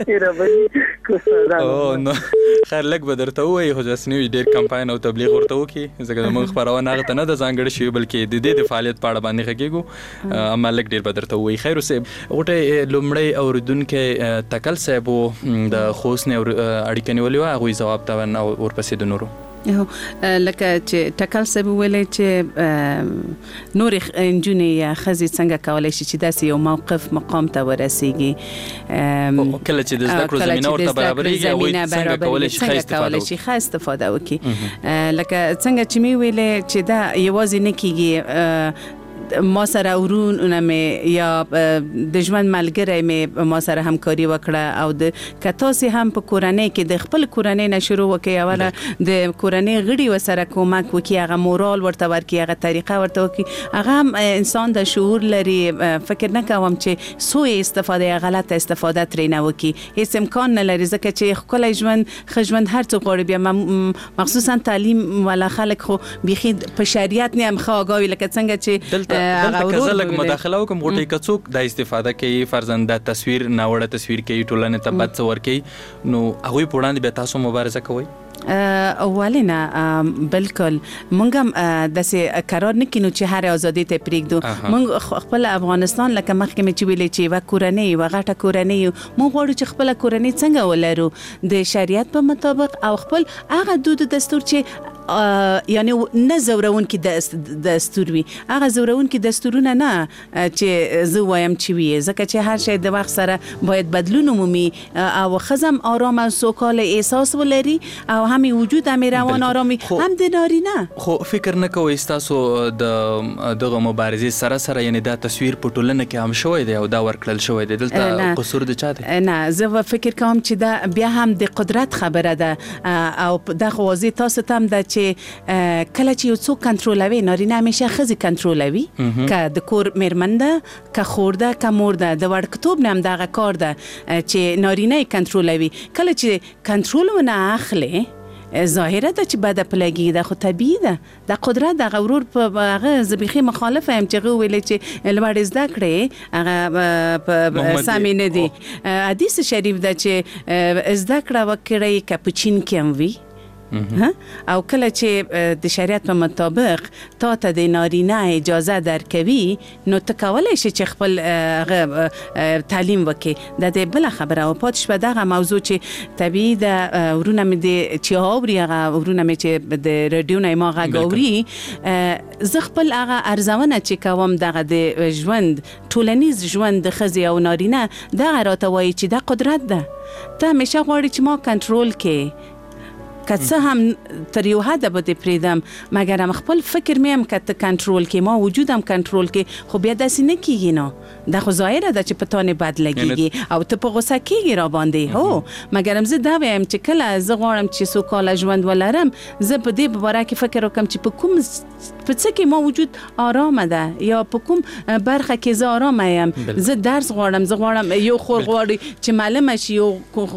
نو خیر لږ به درته ووایي خو داسې نوي ډېر کمپاین او تبلیغ ورته وکړي ځکه زموږ خپرونه هغه ته نه ده ځانګړې شوې بلکې د دې د فعالیت په اړه باندې غږېږو اما لږ ډېر به درته ووایي. خیر صاحب غوټۍ لومړی اورېدونکی تکل صاحب د خوست نه اړیکه نیولې وه هغوی ځواب ته ورپسې د نورو لکه چې ټکل صاحب ویلې چې نور انجونې یا ښځې څنګه کولی شي چې داسې یو موقف مقام ته ورسیږي کله چې د زده کړو زمینه ورته برابرېږي هغوی څنګه کولی شي ښه استفاده وکړي. لکه څنګه چې مې ویلې چې دا یوازې نه کېږي ما سره ورونه مې یا د ژوند ملګری مې ما سره همکاري وکړه او د که تاسې هم په کورنۍ کې د خپل کورنۍ نه شروع وکړئ اوله د کورنۍ غړي ورسره کومک وکړي هغه مورال ورته ورکړي هغه طریقه ورته وکړي هغه هم انسان د شعور لري. فکر نه کوم چې سوء استفاده یا غلط استفاده ترې نه وکړي هیڅ امکان نه لري ځکه چې ښکلی ژوند ښه ژوند هر څوک غواړي بیا مخصوصا تعلیم والا خلک خو بیخي په شریعت نه هم ښه آګاه وي لکه څنګه چې دلته که زه لږ مداخله وکړم غوټۍ که څوک دا استفاده کوي فرضاً دا تصویر ناوړه تصویر کوي ټولنې ته بد څه ورکوي نو هغوی په وړاندې بیا تاسو مبارزه کوئ؟ اولینه بالکل مونږ هم داسې قرار نه کینو چې هر ازادي ته پرېږدو. مونږ خپل افغانستان لکه مخکې مې چې ویلې چې یوه کورنۍ یوه غټه کورنۍ مونږ غواړو چې خپله کورنۍ څنګه ولرو د شریعت په مطابق او خپل هغه دود دستور چې یعنی نه زورونکي دستور وي هغه زورونکي دستورونه نه چې زه وایم چې وي ځکه چې هر شی د وخت سره باید بدلون ومومي او ښځه هم آرام او سوکاله احساس ولري او هم وجود هم روان آرامي هم د نارینه. خو فکر نه کوئ ستاسو د دغه مبارزې سره سره یعنی دا تصویر په ټولنه کې هم شوی دی او دا ورکړل شوی دی دلته قصور د چا دی؟ نه زه فکر کوم چې دا بیا هم د قدرت خبره ده او دا خو واضح تاسو ته هم ده چې کله چې یو څوک کنټرولوي نارینه همیشه ښځې کنټرولوي که د کور میرمن ده که خور ده که مور ده د وړکتوب نه هم دغه کار ده چې نارینه یې کنټرولوي کله چې کنټرول ونه اخلي ظاهره ده چې بده پلګي ده خو طبيعي ده د قدرت د غرور په هغه زبيخي مخالفه هم چې ویل چې لوړ زده کړې هغه سامي نه دي حدیث شریف ده چې زده کړه وکړي کپچین کې هم وي او کله چې د شریعت په مطابق تا ته د نارینه اجازه درکوي نو ته کولای شې چې خپل تعلیم وکې د بل خبره او پاتش په دغه موضوع چې طبيعي د ورونه مې د چې اوري هغه ورونه مې چې د رادیو نه ما غاوري زه خپل هغه ارزونه چې کوم دغه د ژوند ټولنیز ژوند د خزي او نارینه دغه راته وایي چې د قدرت ده ته همیشه غواړي چې ما کنټرول کې که څه هم تر یو حده به دې پرېږدم مګر هم خپل فکر مې هم که ته کنټرول کې ما وجود هم کنټرول کې خو بیا داسې نه کېږي نو دا خو ظاهره ده چې په تا نه بد لګېږي او ته په غوسه کېږي را باندې هو مګر هم زه دا وایم چې کله زه غواړم چې سوکاله ژوند ولرم زه په دې باره کې فکر وکړم چې په کوم په څه کې ما وجود آرامه ده یا په کوم برخه کې زه آرامه یم زه درس غواړم زه غواړم یو خور غواړي چې معلمه شي یو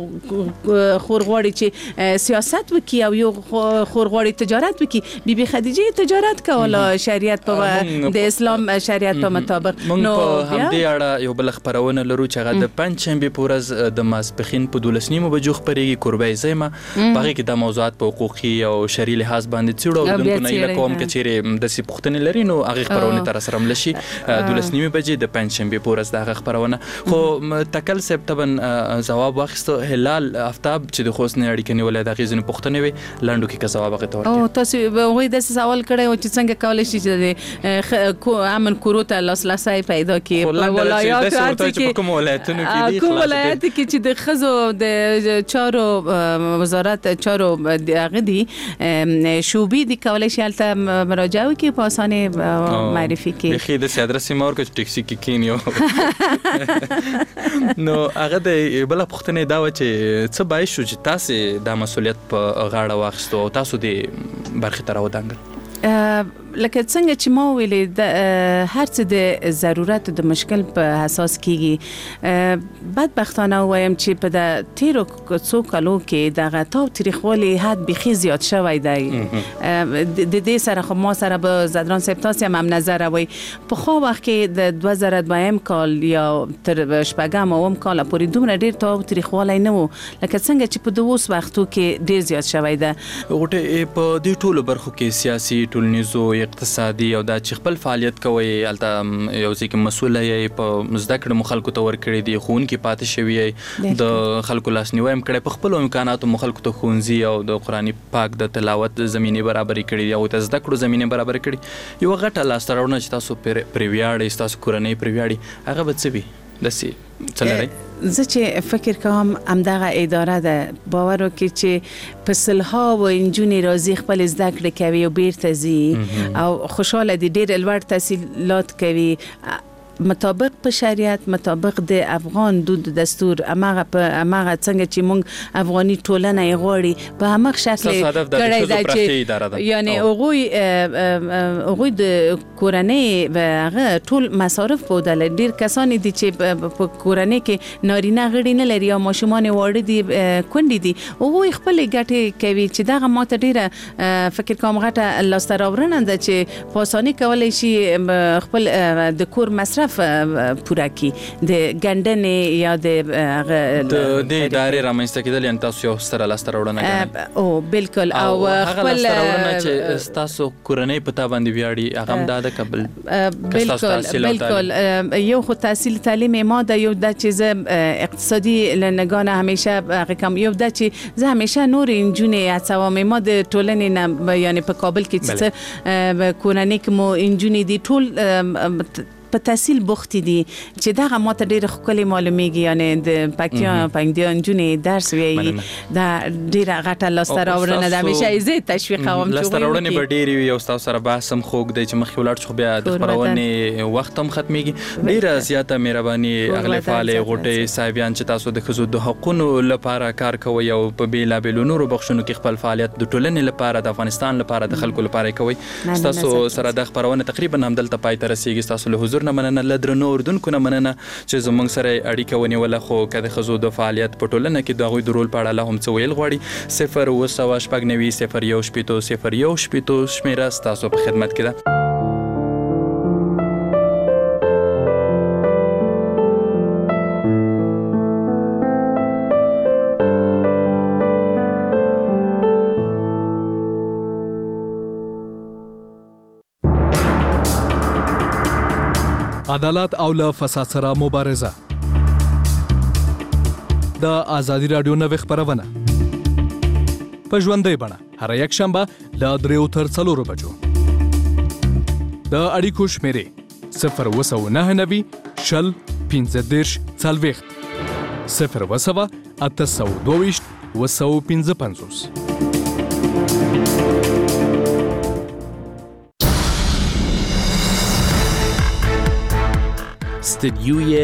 خور غواړي چې سیاست وکي او یو خور غواړي تجارت وکي بیبي خدیجه تجارت کوله شریعت په د اسلام شریعت په مطابق نو هم دې اړه یو بل خبرونه لرو چې هغه د پنځشنبه پورز د ماسپخین په 12 بجو خبرېږي قربای زېما باغې کې د موضوعات په حقوقي او شرعي لحاظ باندې څیړو د نه کوم کچېره د سی پختنې لري نو هغه خبرونه تر سره ملشي 12 بجې د پنځشنبه پورز د خبرونه خو تکل سپتمبر جواب واخیستو هلال افتاب چې د خوسنې اړیکې نیولې د غیزن پختنې وي لاندو کې جواب غوښتل او تاسو وایي د سوال کړی او چې څنګه کولای شي چې د امن کورو ته لاسرسي پیدا کړي په ولایاتو کې کوم ولایتونو کې دي کوم ولایت کې چې د خزو د چارو وزارت چارو دغه دي شوبې دي کولای شي البته مراجعه وکړي په اسانه معرفي کړي خې د سیادرسي مور کې ټیکسي کې کینیو نو هغه د بل پختنې دا و چې څه بای شو چې تاسو د مسولیت په غاړه واخستو او تاسو د برخه تر ودانګل لکه څنګه چې ما ویلې د هر څه د ضرورت د مشکل په اساس کیږي بدبختانه وایم چې په د تیرو څو کالو کې د غتاو تاریخوالي حد بخي زیات شوی دی د دې سره خو ما سره به زدران سپتاس هم نظر وي په خو وخت کې د 2002 کال یا تر شپږم اوم کال پورې دومره ډیر تاو تاریخوالي نه وو لکه څنګه چې په دوه وختو کې ډیر زیات شوی دی غوټه په دې ټولو برخو کې سیاسي ټولنیزو اقتصادي او د خپل فعالیت کوي الته یو ځکه مسؤل یې په زده کړه مخالکو ته ور کړی دی خون کې پاتې شوی د خلکو لاسنیوي هم کړی په خپل امکاناتو مخالکو ته خونځي او د قرآني پاک د تلاوت زمينه برابرې کړې او د زده کړو زمينه برابر کړې یو غټه لاسترونه چې تاسو پریویاړې تاسو کورنۍ پریویاړې هغه به څه وي دسي څلري زه چې فکر کوم همدغه اداره ده باور وکړي چې په سلها و انجونی راځي خپل زده کړې کوي او بیرته ځي او خوشاله دي ډېر لوړ تحصیلات کوي مطابق په شریعت مطابق د افغان دود دستور امغه څنګه چې مونږ افغاني ټولنه یې غواړي په همغه شکل کړی دا چې یعنی هغوی د کورنۍ هغه ټول مصارف بودل ډیر کسان دي چې په کورنۍ کې نارینه غړي نه لري او ماشومان واړه دي کونډې دي هغوی خپل ګټې کوي چې دغه ماته ډیره فکر کوم غټه لاستراورنه ده چې په اسانۍ کولای شي خپل د کور مصرف پورا کی د ګندنې یا د ادارې رامنځته کېدل ان تاسو یو ستر لاستراوړنه او بالکل او خپل لاستراوړنه چې تاسو کورنۍ پتا باندې ویاړي هغه هم د قبل بالکل یو خو تحصیل تعلیم ما د یو د چیز اقتصادي لنګانه همیشه کم یو د چې زه همیشه نور انجونې هڅوم ما د ټولنې نه یعنی په کابل کې چې کورنۍ کې مو انجونې دي ټول په تحصیل بوخت دي چې دا ماته ډېر خپل معلومیږي یعنی د پاکستان پنځه جنې درس وی دا ډېر غټه لاستراوړنه د همیشه یې تشویق کوم چې لاستراوړنه به ډېر وي او تاسو سره بحثم خوګ دی چې مخې ولاړ شو بیا د خبرونه وخت هم ختميږي. ډېر زیاته مهرباني اغلی فعال غټي صاحبان چې تاسو د خزو د حقوقو لپاره کار کوي او په بیلا بیلو نورو بخښونو کې خپل فعالیت د ټولنې لپاره د افغانستان لپاره د خلکو لپاره کوي. تاسو سره د خبرونه تقریبا هم دلته پای ته رسیدي. تاسو له حضور نه مننه، لدرنو اردوونکو نه مننه چې زموږ سره اړیکه ونیوله. خو کله خزو د فعالیت په ټولنه کې د غوي د رول په اړه له هم څه ویل غواړي 0 شمیره تاسو په خدمت کې ده. عدالت او له فساد سره مبارزه. د آزادی رادیو نوې خبرونه په ژوندۍ بڼه هر یک شنبه له 3 تر 4 بجو. د اړیکو شمیرې 02990 شل 15 40 0 822 255. Studiuje